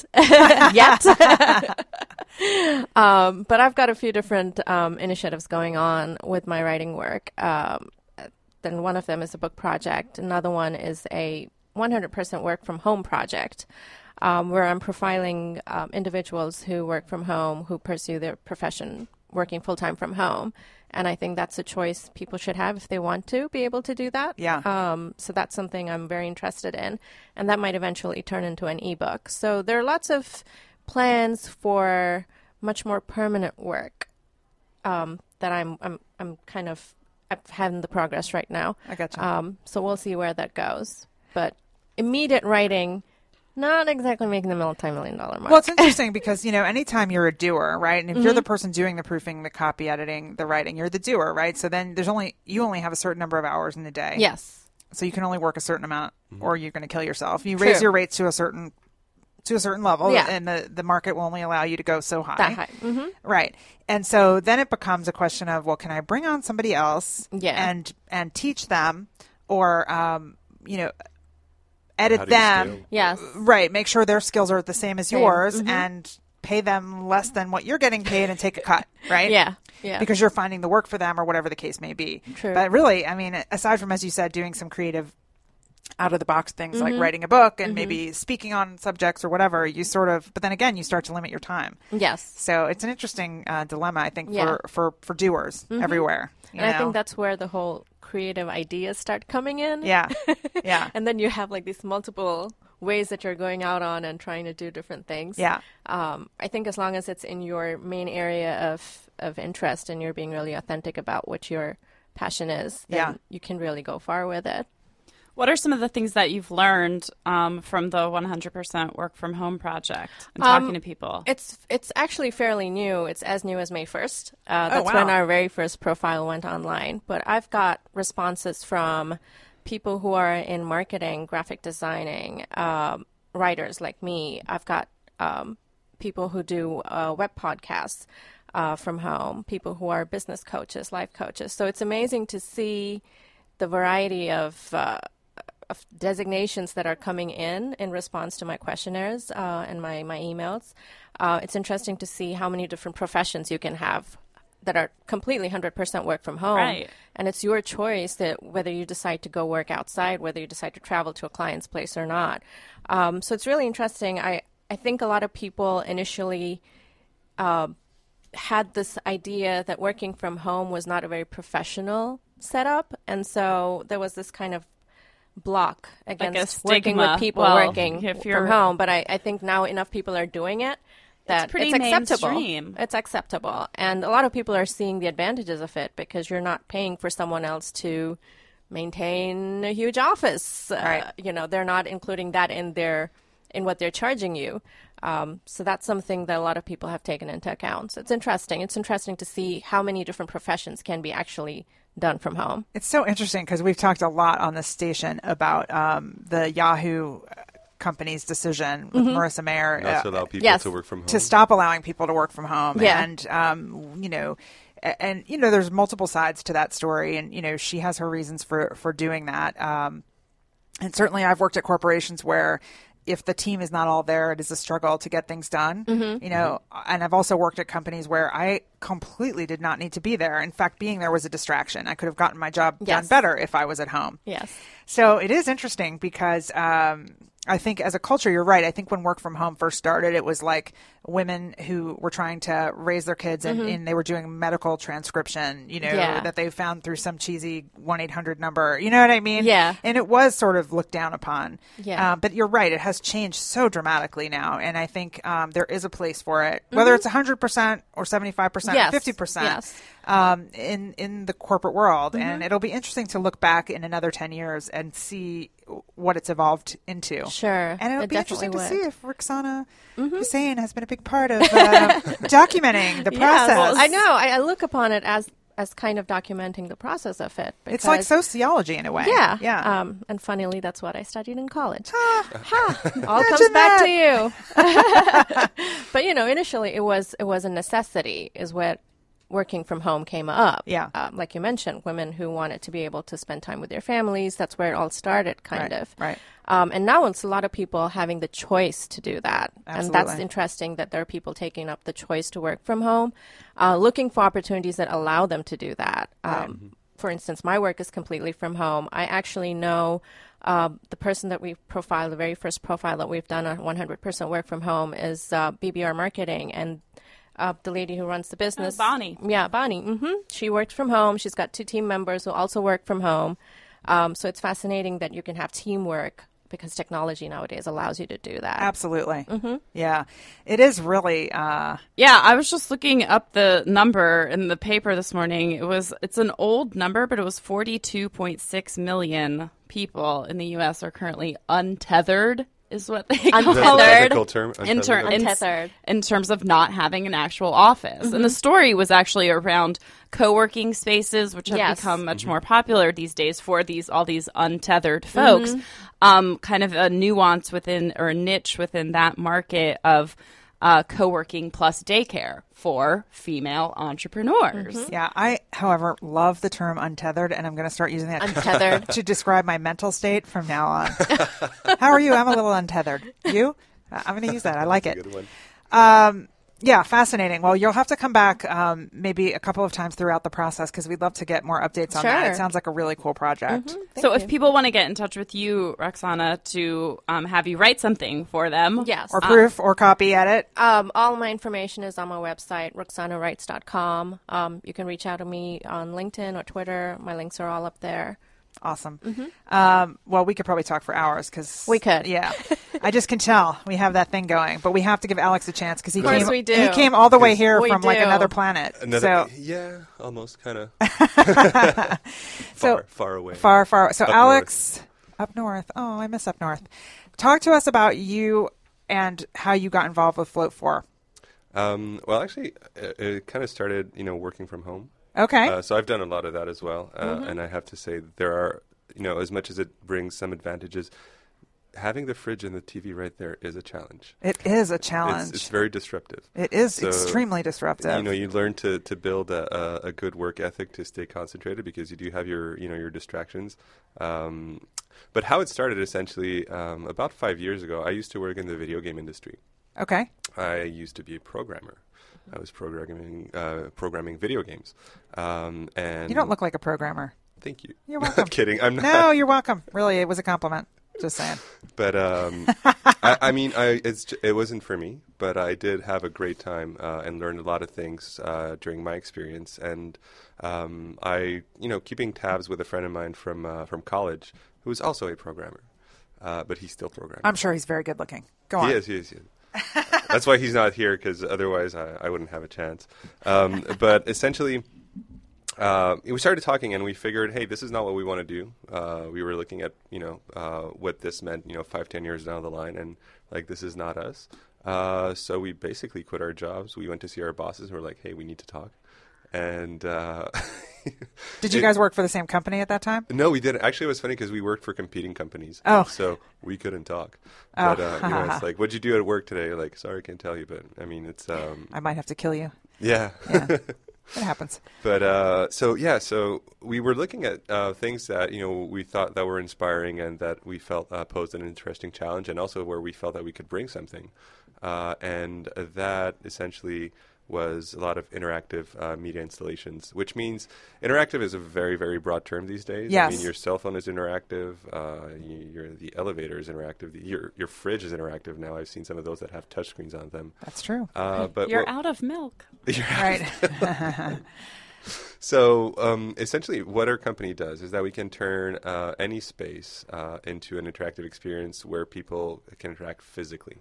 yet. um, but I've got a few different um, initiatives going on with my writing work. Um, then one of them is a book project. Another one is a one hundred percent work from home project, um, where I'm profiling um, individuals who work from home, who pursue their profession working full-time from home. And I think that's a choice people should have if they want to be able to do that. Yeah. Um, so that's something I'm very interested in. And that might eventually turn into an ebook. So there are lots of plans for much more permanent work um, that I'm, I'm, I'm kind of I'm having the progress right now. I gotcha. Um, so we'll see where that goes. But immediate writing, not exactly making the multi-million dollar mark. Well, it's interesting because, you know, anytime you're a doer, right? And if you're the person doing the proofing, the copy editing, the writing, you're the doer, right? So then there's only, you only have a certain number of hours in the day. Yes. So you can only work a certain amount or you're going to kill yourself. You True. raise your rates to a certain to a certain level Yeah. and the, the market will only allow you to go so high. That high. hmm Right. And so then it becomes a question of, well, can I bring on somebody else Yeah. and and teach them or, um, you know, edit How do you them. scale? Yes. Right. Make sure their skills are the same as Same. yours Mhm. and pay them less than what you're getting paid and take a cut. Right. Yeah. Yeah. Because you're finding the work for them or whatever the case may be. True. But really, I mean, aside from, as you said, doing some creative out of the box things Mm-hmm. like writing a book and maybe speaking on subjects or whatever, you sort of, but then again, you start to limit your time. Yes. So it's an interesting uh, dilemma, I think, Yeah. for, for, for doers everywhere. you And I know? think that's where the whole creative ideas start coming in. Yeah. Yeah. And then you have like these multiple ways that you're going out on and trying to do different things. Yeah. Um, I think as long as it's in your main area of, of interest and you're being really authentic about what your passion is, then Yeah. you can really go far with it. What are some of the things that you've learned um, from the one hundred percent work from home project and Um, talking to people? It's it's actually fairly new. It's as new as May first. Uh, Oh, that's wow. when our very first profile went online. But I've got responses from people who are in marketing, graphic designing, um, writers like me. I've got um, people who do uh, web podcasts uh, from home, people who are business coaches, life coaches. So it's amazing to see the variety of uh, of designations that are coming in in response to my questionnaires uh, and my, my emails. Uh, it's interesting to see how many different professions you can have that are completely one hundred percent work from home. Right. And it's your choice that whether you decide to go work outside, whether you decide to travel to a client's place or not. Um, so it's really interesting. I, I think a lot of people initially uh, had this idea that working from home was not a very professional setup. And so there was this kind of block against working stigma. with people Well, working if from you're- home. But I, I think now enough people are doing it that pretty acceptable. mainstream. It's acceptable. And a lot of people are seeing the advantages of it because you're not paying for someone else to maintain a huge office. Right. Uh, you know, they're not including that in their in what they're charging you. Um, so that's something that a lot of people have taken into account. So it's interesting. It's interesting to see how many different professions can be actually done from home. It's so interesting because we've talked a lot on this station about um, the Yahoo company's decision with Marissa Mayer And also uh, allow people yes. to work from home. to stop allowing people to work from home. Yeah. And, um, you know, A- And, you know, there's multiple sides to that story. And, you know, she has her reasons for, for doing that. Um, and certainly I've worked at corporations where if the team is not all there, it is a struggle to get things done. Mm-hmm. You know, and I've also worked at companies where I completely did not need to be there. In fact, being there was a distraction. I could have gotten my job Yes. done better if I was at home. Yes. So it is interesting because um, I think as a culture, you're right. I think when work from home first started, it was like women who were trying to raise their kids and, mm-hmm. and they were doing medical transcription, you know, Yeah. that they found through some cheesy one eight hundred number. You know what I mean? Yeah. And it was sort of looked down upon. Yeah. Uh, but you're right. It has changed so dramatically now. And I think um, there is a place for it, whether Mm-hmm. it's one hundred percent or seventy-five percent Yes. or fifty percent. Yes. Um, in, in the corporate world. Mm-hmm. And it'll be interesting to look back in another ten years and see what it's evolved into. Sure. And it'll It be interesting to definitely see would. if Roxana Hussein has been a big part of uh, documenting the Yeah, process. well, I know. I, I look upon it as as kind of documenting the process of it. It's like because- sociology in a way. Yeah. Yeah. Um, and funnily, that's what I studied in college. Ah, Ha! All Imagine comes back that. to you. But you know, initially it was it was a necessity, is what working from home came up. Yeah. Um, like you mentioned, women who wanted to be able to spend time with their families. That's where it all started, kind Right, of. right. Um, and now it's a lot of people having the choice to do that. And that's Absolutely. interesting that there are people taking up the choice to work from home, uh, looking for opportunities that allow them to do that. Um, For instance, my work is completely from home. I actually know um, the person that we profiled, the very first profile that we've done on one hundred percent work from home is uh, B B R Marketing. And uh, the lady who runs the business. Oh, Bonnie. Yeah, Bonnie. hmm She worked from home. She's got two team members who also work from home. Um, so it's fascinating that you can have teamwork because technology nowadays allows you to do that. Absolutely. Mm-hmm. Yeah. It is really. Uh, Yeah, I was just looking up the number in the paper this morning. It was it's an old number, but it was forty-two point six million people in the U S are currently untethered, is what they call That's a Untethered. it. technical term. In, ter- untethered. in, Untethered. in terms of not having an actual office. And the story was actually around co-working spaces, which have Yes. become much more popular these days for these all these untethered folks. Um, kind of a nuance within or a niche within that market of uh, co-working plus daycare for female entrepreneurs. yeah. I, however, love the term untethered, and I'm going to start using that Untethered. to describe my mental state from now on. How are you? I'm a little untethered. You? Uh, I'm going to use that. I like it. Good one. Um, yeah, fascinating. Well, you'll have to come back um, maybe a couple of times throughout the process because we'd love to get more updates on that. Sure. It sounds like a really cool project. Thank So if you. people want to get in touch with you, Roxana, to um, have you write something for them. Yes. Or proof or copy edit. Um, all my information is on my website, roxana writes dot com. Um, you can reach out to me on LinkedIn or Twitter. My links are all up there. Awesome. Um, well, we could probably talk for hours because We could. Yeah, I just can tell we have that thing going, but we have to give Alex a chance because he Of course came. we do. He came all the way here We from like do. another planet. Another, so yeah, almost kind of So- far, far away. far, far. So Up Alex, up north. Oh, I miss up north. Talk to us about you and how you got involved with Float Four. Um, well, actually, it, it kind of started, you know, working from home. Okay. Uh, so I've done a lot of that as well, uh, and I have to say there are, you know, as much as it brings some advantages, having the fridge and the T V right there is a challenge. it is a challenge. It's, it's very disruptive. it is so, extremely disruptive. You know, you learn to, to build a, a, a good work ethic to stay concentrated because you do have your, you know, your distractions. Um, but how it started essentially um, about five years ago, I used to work in the video game industry. okay. I used to be a programmer. I was programming uh, programming video games. Um, and You don't look like a programmer. Thank you. You're welcome. I'm kidding. I'm not. No, you're welcome. Really, it was a compliment. Just saying. But um, I, I mean, I, it's j- it wasn't for me. But I did have a great time uh, and learned a lot of things uh, during my experience. And um, I, you know, keeping tabs with a friend of mine from uh, from college who was also a programmer, uh, but he's still programming. I'm sure he's very good looking. Go on. He is. He is. He is. That's why he's not here because otherwise I, I wouldn't have a chance. Um, but essentially. Uh, we started talking and we figured, hey, this is not what we want to do. Uh, we were looking at, you know, uh, what this meant, you know, five, ten years down the line, and like, this is not us. Uh, so we basically quit our jobs. We went to see our bosses and we're like, hey, we need to talk. And uh, Did you it- guys work for the same company at that time? No, we didn't. Actually, it was funny because we worked for competing companies. Oh. So we couldn't talk. Oh. But, uh, you know, it's like, what'd you do at work today? Like, sorry, I can't tell you. But, I mean, it's, um, I might have to kill you. yeah. Yeah. It happens. But uh, so yeah, so we were looking at uh, things that you know we thought that were inspiring and that we felt uh, posed an interesting challenge, and also where we felt that we could bring something, uh, and that essentially was a lot of interactive uh, media installations, which means interactive is a very, very broad term these days. Yes. I mean, your cell phone is interactive. Uh, you, your, the elevator is interactive. The, your your fridge is interactive now. I've seen some of those that have touchscreens on them. That's true. Uh, but You're what- out of milk. you're Right. So um, essentially what our company does is that we can turn uh, any space uh, into an interactive experience where people can interact physically.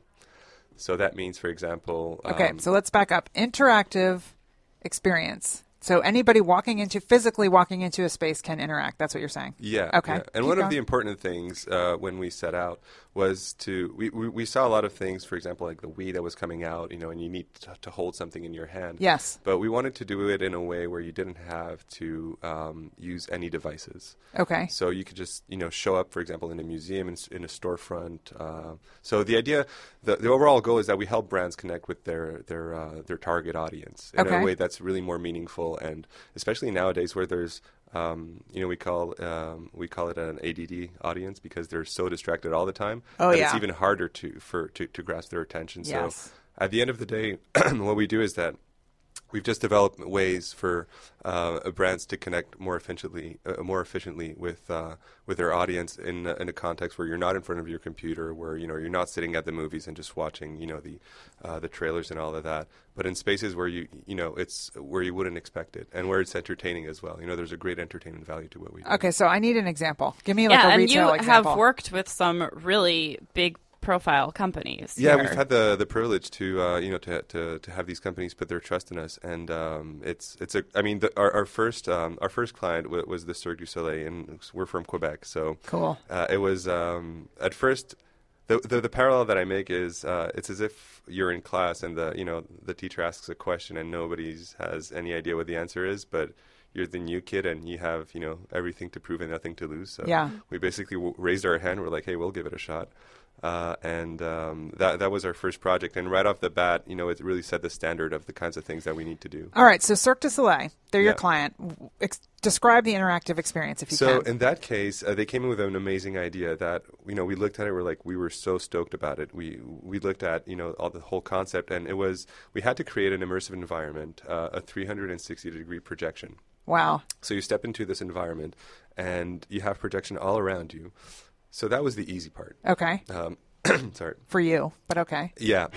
So that means, for example... Okay, um, so let's back up. Interactive experience. So anybody walking into, physically walking into a space can interact. That's what you're saying. Yeah. Okay. yeah. And Keep one going. of the important things uh, when we set out was to we, we, we saw a lot of things, for example, like the Wii that was coming out, you know, and you need to, to hold something in your hand. Yes. But we wanted to do it in a way where you didn't have to um, use any devices. Okay. So you could just, you know, show up, for example, in a museum, in, s- in a storefront. Uh, so the idea, the, the overall goal is that we help brands connect with their their uh, their target audience in Okay. a way that's really more meaningful, and especially nowadays where there's, um, you know, we call um, we call it an A D D audience because they're so distracted all the time Oh, that yeah. it's even harder to for to, to grasp their attention. Yes. So at the end of the day, what we do is that we've just developed ways for uh, brands to connect more efficiently, uh, more efficiently with uh, with their audience in a, in a context where you're not in front of your computer, where you know you're not sitting at the movies and just watching you know the uh, the trailers and all of that, but in spaces where you you know it's where you wouldn't expect it and where it's entertaining as well. You know, there's a great entertainment value to what we do. Okay, so I need an example. Give me like yeah, a and retail you example. have worked with some really big profile companies. Yeah, here. we've had the the privilege to uh, you know to, to to have these companies put their trust in us, and um, it's it's a I mean the, our our first um, our first client w- was the Cirque du Soleil, and we're from Quebec, so Cool. uh, it was um, at first. The, the the parallel that I make is uh, it's as if you're in class and the you know the teacher asks a question and nobody has any idea what the answer is, but you're the new kid and you have you know everything to prove and nothing to lose. So Yeah. we basically w- raised our hand. We're like, hey, we'll give it a shot. Uh, and um, that that was our first project, and right off the bat, you know, it really set the standard of the kinds of things that we need to do. All right, so Cirque du Soleil, they're your Yeah. client. W- Ex- describe the interactive experience if you So can. in that case, uh, they came in with an amazing idea that you know we looked at it. We're like we were so stoked about it. We we looked at you know all the whole concept, and it was we had to create an immersive environment, uh, a three hundred sixty degree projection. Wow. So you step into this environment, and you have projection all around you. So that was the easy part. Okay. Um, sorry. For you, but okay. Yeah.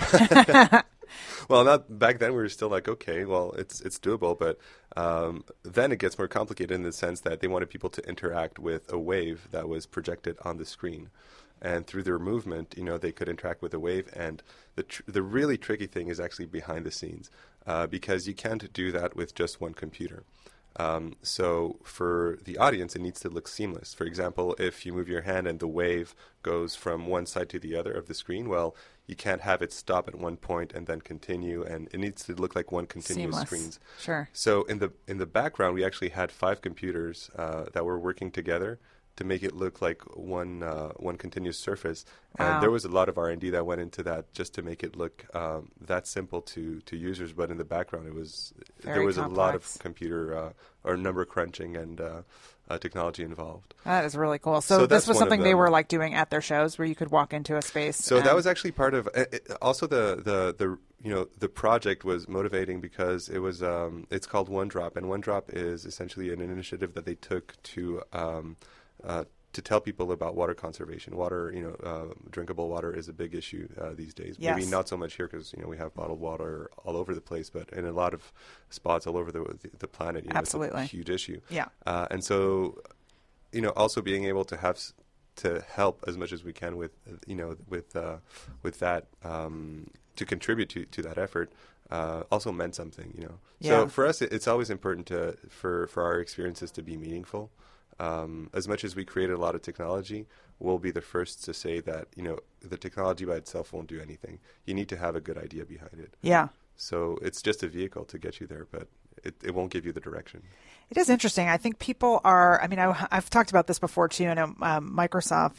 Well, not back then. We were still like, okay, well, it's it's doable, but um, then it gets more complicated in the sense that they wanted people to interact with a wave that was projected on the screen, and through their movement, you know, they could interact with the wave. And the tr- the really tricky thing is actually behind the scenes, uh, because you can't do that with just one computer. Um, so for the audience, it needs to look seamless. For example, if you move your hand and the wave goes from one side to the other of the screen, well, you can't have it stop at one point and then continue, and it needs to look like one continuous Seamless. screens. Sure. So in the in the background, we actually had five computers uh, that were working together to make it look like one uh, one continuous surface. Wow. And there was a lot of R and D that went into that just to make it look um, that simple to, to users. But in the background, it was Very there was a lot of complex. computer uh, or number crunching and uh, uh, technology involved. That is really cool. So, So this that's was one of something they them. were like doing at their shows where you could walk into a space. So that and- was actually part of. Uh, it, also, the, the the you know the project was motivating because it was um, it's called One Drop, and One Drop is essentially an initiative that they took to. Um, uh, to tell people about water conservation. Water, you know, uh, drinkable water is a big issue uh, these days. Yes. Maybe not so much here because, you know, we have bottled water all over the place, but in a lot of spots all over the the, the planet, you know, Absolutely. it's a huge issue. Yeah. Uh, and so, you know, also being able to have s- to help as much as we can with, uh, you know, with uh, with that um, to contribute to, to that effort uh, also meant something, you know. Yeah. So for us, it, it's always important to for, for our experiences to be meaningful. Um, as much as we created a lot of technology, we'll be the first to say that, you know, the technology by itself won't do anything. You need to have a good idea behind it. Yeah. So it's just a vehicle to get you there, but it, it won't give you the direction. It is interesting. I think people are, I mean, I, I've talked about this before too. I know um, Microsoft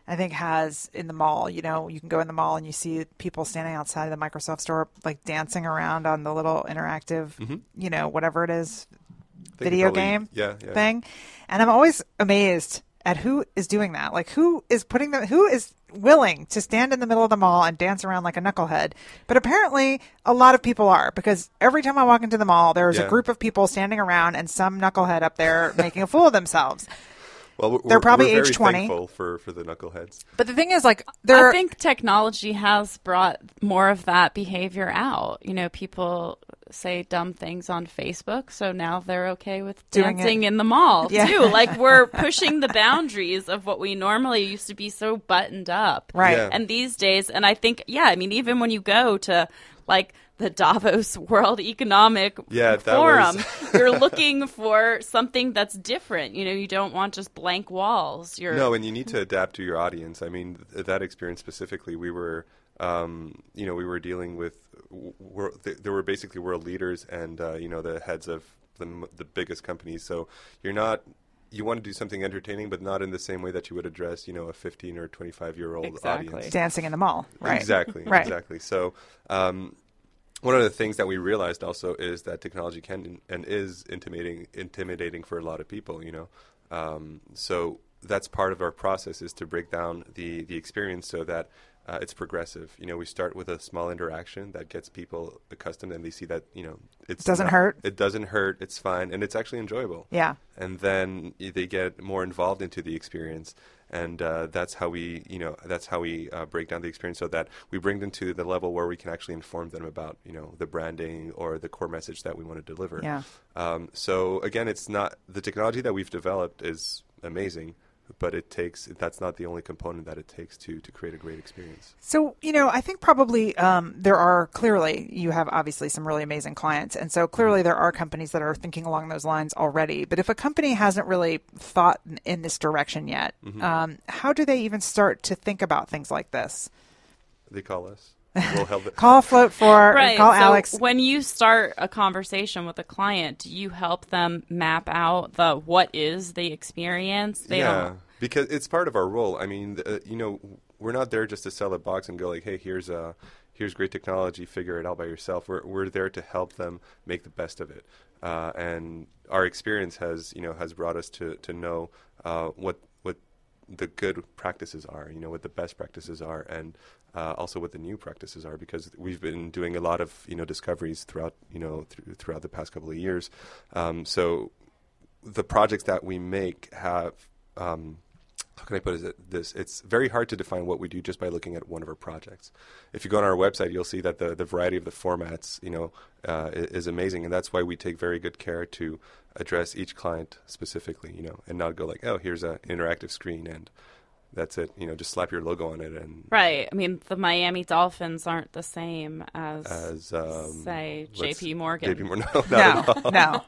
I think has in the mall. You know, you can go in the mall and you see people standing outside of the Microsoft store, like dancing around on the little interactive, mm-hmm. you know, whatever it is, video probably, game yeah, yeah. thing. And I'm always amazed at who is doing that. Like, who is putting them, who is willing to stand in the middle of the mall and dance around like a knucklehead. But apparently a lot of people are, because every time I walk into the mall, there's yeah. a group of people standing around and some knucklehead up there making a fool of themselves. Well, we're, they're probably we're age very twenty. Thankful for, for the knuckleheads. But the thing is, like, there. I think technology has brought more of that behavior out. You know, people say dumb things on Facebook, so now they're okay with Doing dancing it. in the mall Yeah. too. Like, we're pushing the boundaries of what we normally used to be so buttoned up. Right. Yeah. And these days, and I think, yeah, I mean, even when you go to like the Davos World Economic Yeah, that Forum, was- you're looking for something that's different. You know, you don't want just blank walls. You're No, and you need to adapt to your audience. I mean, th- that experience specifically, we were, um, you know, we were dealing with, wor- th- there were basically world leaders and, uh, you know, the heads of the, m- the biggest companies. So you're not, you want to do something entertaining, but not in the same way that you would address, you know, a fifteen or twenty-five year old Exactly. audience. dancing in the mall. Right. Exactly. Right. Exactly. So, um, one of the things that we realized also is that technology can in, and is intimidating, intimidating for a lot of people. You know, um, so that's part of our process is to break down the the experience so that uh, it's progressive. You know, we start with a small interaction that gets people accustomed, and they see that you know it's It doesn't not- hurt. It doesn't hurt. It's fine, and it's actually enjoyable. Yeah. And then y- they get more involved into the experience. And uh, that's how we, you know, that's how we uh, break down the experience so that we bring them to the level where we can actually inform them about, you know, the branding or the core message that we want to deliver. Yeah. Um, so again, it's not the technology that we've developed is amazing, but it takes that's not the only component that it takes to to create a great experience. So, you know, I think probably um, there are clearly, you have obviously some really amazing clients. And so clearly there are companies that are thinking along those lines already. But if a company hasn't really thought in, in this direction yet, Mm-hmm. um, how do they even start to think about things like this? They call us. We'll help it. Call Float for, Right. call so Alex. when you start a conversation with a client, do you help them map out the what is the experience? They yeah, don't. because it's part of our role. I mean, uh, you know, we're not there just to sell a box and go like, hey, here's a here's great technology, figure it out by yourself. We're we're there to help them make the best of it. Uh, and our experience has, you know, has brought us to to know uh, what what the good practices are, you know, what the best practices are, and uh, also what the new practices are, because we've been doing a lot of, you know, discoveries throughout, you know, th- throughout the past couple of years. Um, so the projects that we make have, um, how can I put it, this? It's very hard to define what we do just by looking at one of our projects. If you go on our website, you'll see that the, the variety of the formats, you know, uh, is, is amazing, and that's why we take very good care to address each client specifically, you know, and not go like, oh, here's an interactive screen and that's it, you know, just slap your logo on it and Right. I mean, the Miami Dolphins aren't the same as, as um, say, J let's- P Morgan. J P Morgan, no, not no, at all. no.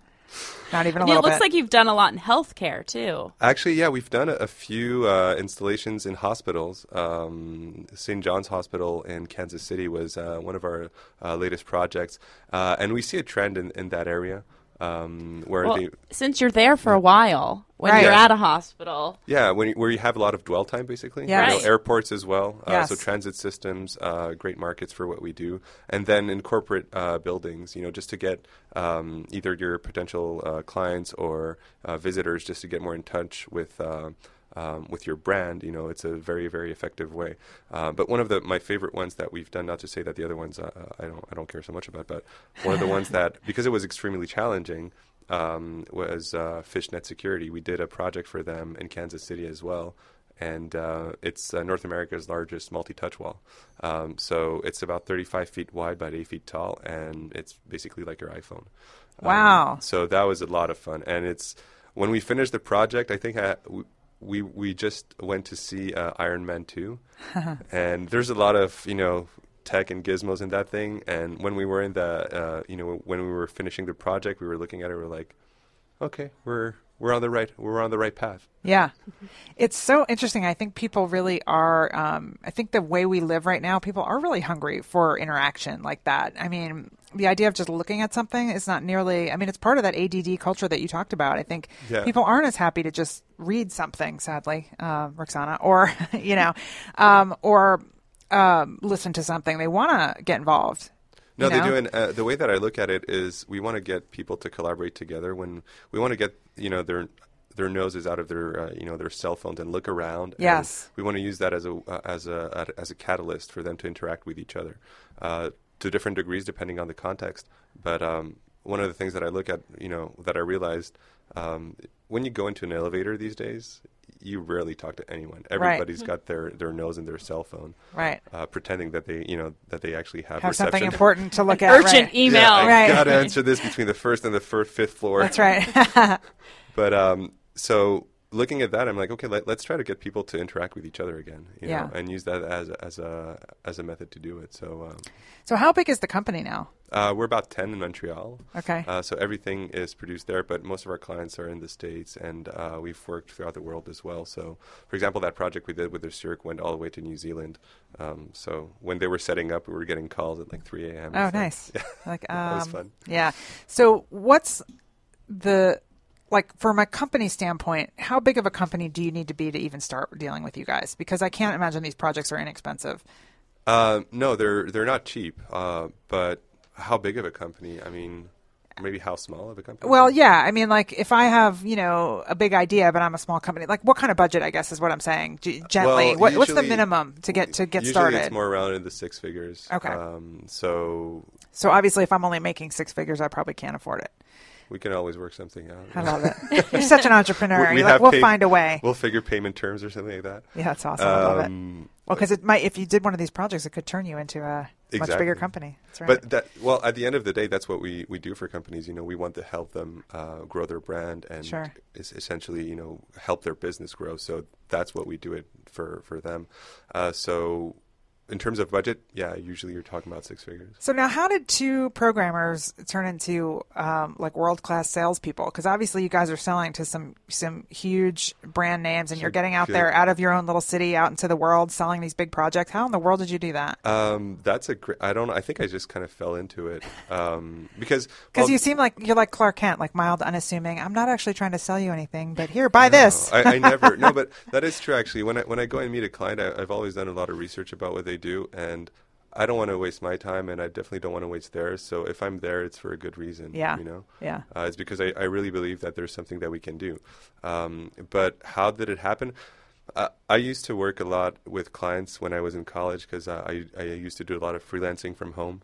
Not even a And it little looks bit. like you've done a lot in healthcare too. Actually, yeah, we've done a, a few uh, installations in hospitals. Um, Saint John's Hospital in Kansas City was uh, one of our uh, latest projects, uh, and we see a trend in, in that area um, where Well, they, since you're there for a while, when Right. you're at a hospital, yeah, when you, where you have a lot of dwell time, basically. Yes. You know, Right. airports as well. Uh, Yes. So transit systems, uh, great markets for what we do, and then in corporate uh, buildings, you know, just to get um, either your potential uh, clients or uh, visitors, just to get more in touch with. Uh, Um, with your brand, you know, it's a very, very effective way. Uh, but one of the my favorite ones that we've done, not to say that the other ones uh, I don't I don't care so much about, but one of the ones that, because it was extremely challenging, um, was uh, Fishnet Security. We did a project for them in Kansas City as well, and uh, it's uh, North America's largest multi-touch wall. Um, so it's about thirty-five feet wide by eight feet tall, and it's basically like your iPhone. Wow. Um, so that was a lot of fun, and it's when we finished the project, I think I. We, We we just went to see uh, Iron Man two, and there's a lot of, you know, tech and gizmos in that thing. And when we were in the uh, you know when we were finishing the project, we were looking at it. We were like, okay, we're we're on the right we're on the right path. Yeah. It's so interesting. I think people really are, um, I think the way we live right now, people are really hungry for interaction like that. I mean, the idea of just looking at something is not nearly, I mean, it's part of that A D D culture that you talked about. I think Yeah. people aren't as happy to just read something, sadly, uh, Roxana, or, you know, um, or um, listen to something. They want to get involved. No, you they know? do. And uh, the way that I look at it is we want to get people to collaborate together. When we want to get, you know, their their noses out of their, uh, you know, their cell phones and look around. Yes. And we want to use that as a uh, as a as a catalyst for them to interact with each other, uh, to different degrees depending on the context. But um, one of the things that I look at, you know, that I realized um, when you go into an elevator these days, you rarely talk to anyone. Everybody's got their, their nose in their cell phone, Right. uh, pretending that they, you know, that they actually have, Have reception. something important to look at. Urgent right. email. Yeah, I Right. gotta answer this between the first and the fir- fifth floor. That's right. But um, so looking at that, I'm like, okay, let, let's try to get people to interact with each other again, you Yeah. know, and use that as a, as a as a method to do it. So um, So how big is the company now? uh, we're about ten in Montreal. Okay. Uh, so everything is produced there, but most of our clients are in the States, and uh, we've worked throughout the world as well. So, for example, that project we did with the Cirque went all the way to New Zealand. Um, so when they were setting up, we were getting calls at like three a.m. Oh, So, nice. Yeah, Like, um, that was fun. Yeah. So what's the, like, from a company standpoint, how big of a company do you need to be to even start dealing with you guys? Because I can't imagine these projects are inexpensive. Uh, no, they're they're not cheap. Uh, but how big of a company? I mean, maybe how small of a company? Well, yeah. I mean, like, if I have, you know, a big idea, but I'm a small company, like, what kind of budget, I guess, is what I'm saying, G- gently. Well, what, what's the usually- minimum to get to get Usually started? it's more around in the six figures. Okay. Um, so So obviously, if I'm only making six figures, I probably can't afford it. we can always work something out. I love it. You're such an entrepreneur. We- we You're like, have we'll paid- find a way. We'll figure payment terms or something like that. Yeah, that's awesome. I love it. Um, Well, because it might, if you did one of these projects, it could turn you into a much bigger Exactly. company. That's right. But that, well, at the end of the day, that's what we, we do for companies. You know, we want to help them uh, grow their brand and Sure. es- essentially, you know, help their business grow. So that's what we do it for for them. Uh, so in terms of budget, yeah, usually you're talking about six figures. So now, how did two programmers turn into um, like world class salespeople? Because obviously, you guys are selling to some some huge brand names, and you're getting out good- there out of your own little city, out into the world, selling these big projects. How in the world did you do that? Um, that's a great. I don't. I think I just kind of fell into it um, because Because well, you seem like you're like Clark Kent, like mild, unassuming. I'm not actually trying to sell you anything, but here, buy this. I, I never. No, but that is true. Actually, when I when I go and meet a client, I, I've always done a lot of research about what they do, and I don't want to waste my time, and I definitely don't want to waste theirs. So if I'm there, it's for a good reason. Yeah. You know. Yeah. Uh, it's because I, I really believe that there's something that we can do. Um, but how did it happen? Uh, I used to work a lot with clients when I was in college because uh, I I used to do a lot of freelancing from home.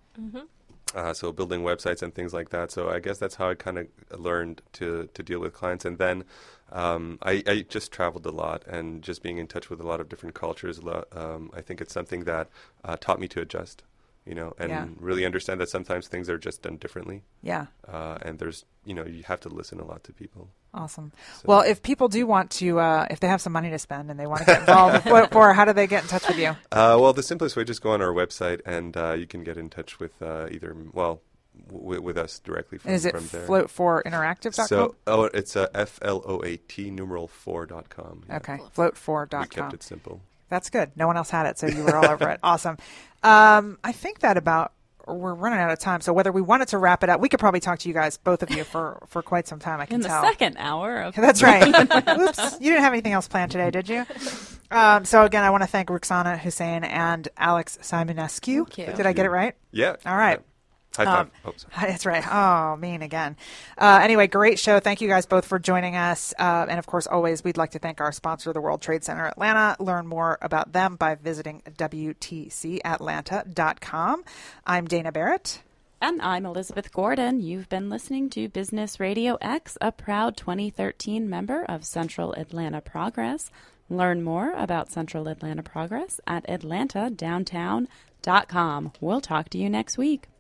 Uh, so building websites and things like that. So I guess that's how I kind of learned to, to deal with clients. And then um, I, I just traveled a lot, and just being in touch with a lot of different cultures. A lot, um, I think it's something that uh, taught me to adjust, you know, and Yeah. really understand that sometimes things are just done differently. Yeah. Uh, and there's, you know, you have to listen a lot to people. Awesome. So- Well, if people do want to, uh, if they have some money to spend and they want to get involved with Float four, how do they get in touch with you? Uh, well, the simplest way, just go on our website, and uh, you can get in touch with uh, either, well, w- with us directly from, Is it from there. float four interactive dot com? So, oh, it's uh, F L O A T numeral four dot com. Yeah. Okay, float four We dot com. kept it simple. That's good. No one else had it, so you were all over it. Awesome. Um, I think that about, we're running out of time, so whether we wanted to wrap it up, we could probably talk to you guys, both of you, for, for quite some time, I can In the tell. second hour of That's right. Oops. You didn't have anything else planned today, did you? Um, so again, I want to thank Roxana Hussein and Alex Simonescu. Thank you. Did I get it right? Yeah. All right. Yeah. High five. Um, oh, sorry. That's right. Oh, mean again. Uh, anyway, great show. Thank you guys both for joining us. Uh, and of course, always, we'd like to thank our sponsor, the World Trade Center Atlanta. Learn more about them by visiting W T C Atlanta dot com. I'm Dana Barrett. And I'm Elizabeth Gordon. You've been listening to Business Radio X, a proud twenty thirteen member of Central Atlanta Progress. Learn more about Central Atlanta Progress at atlanta downtown dot com. We'll talk to you next week.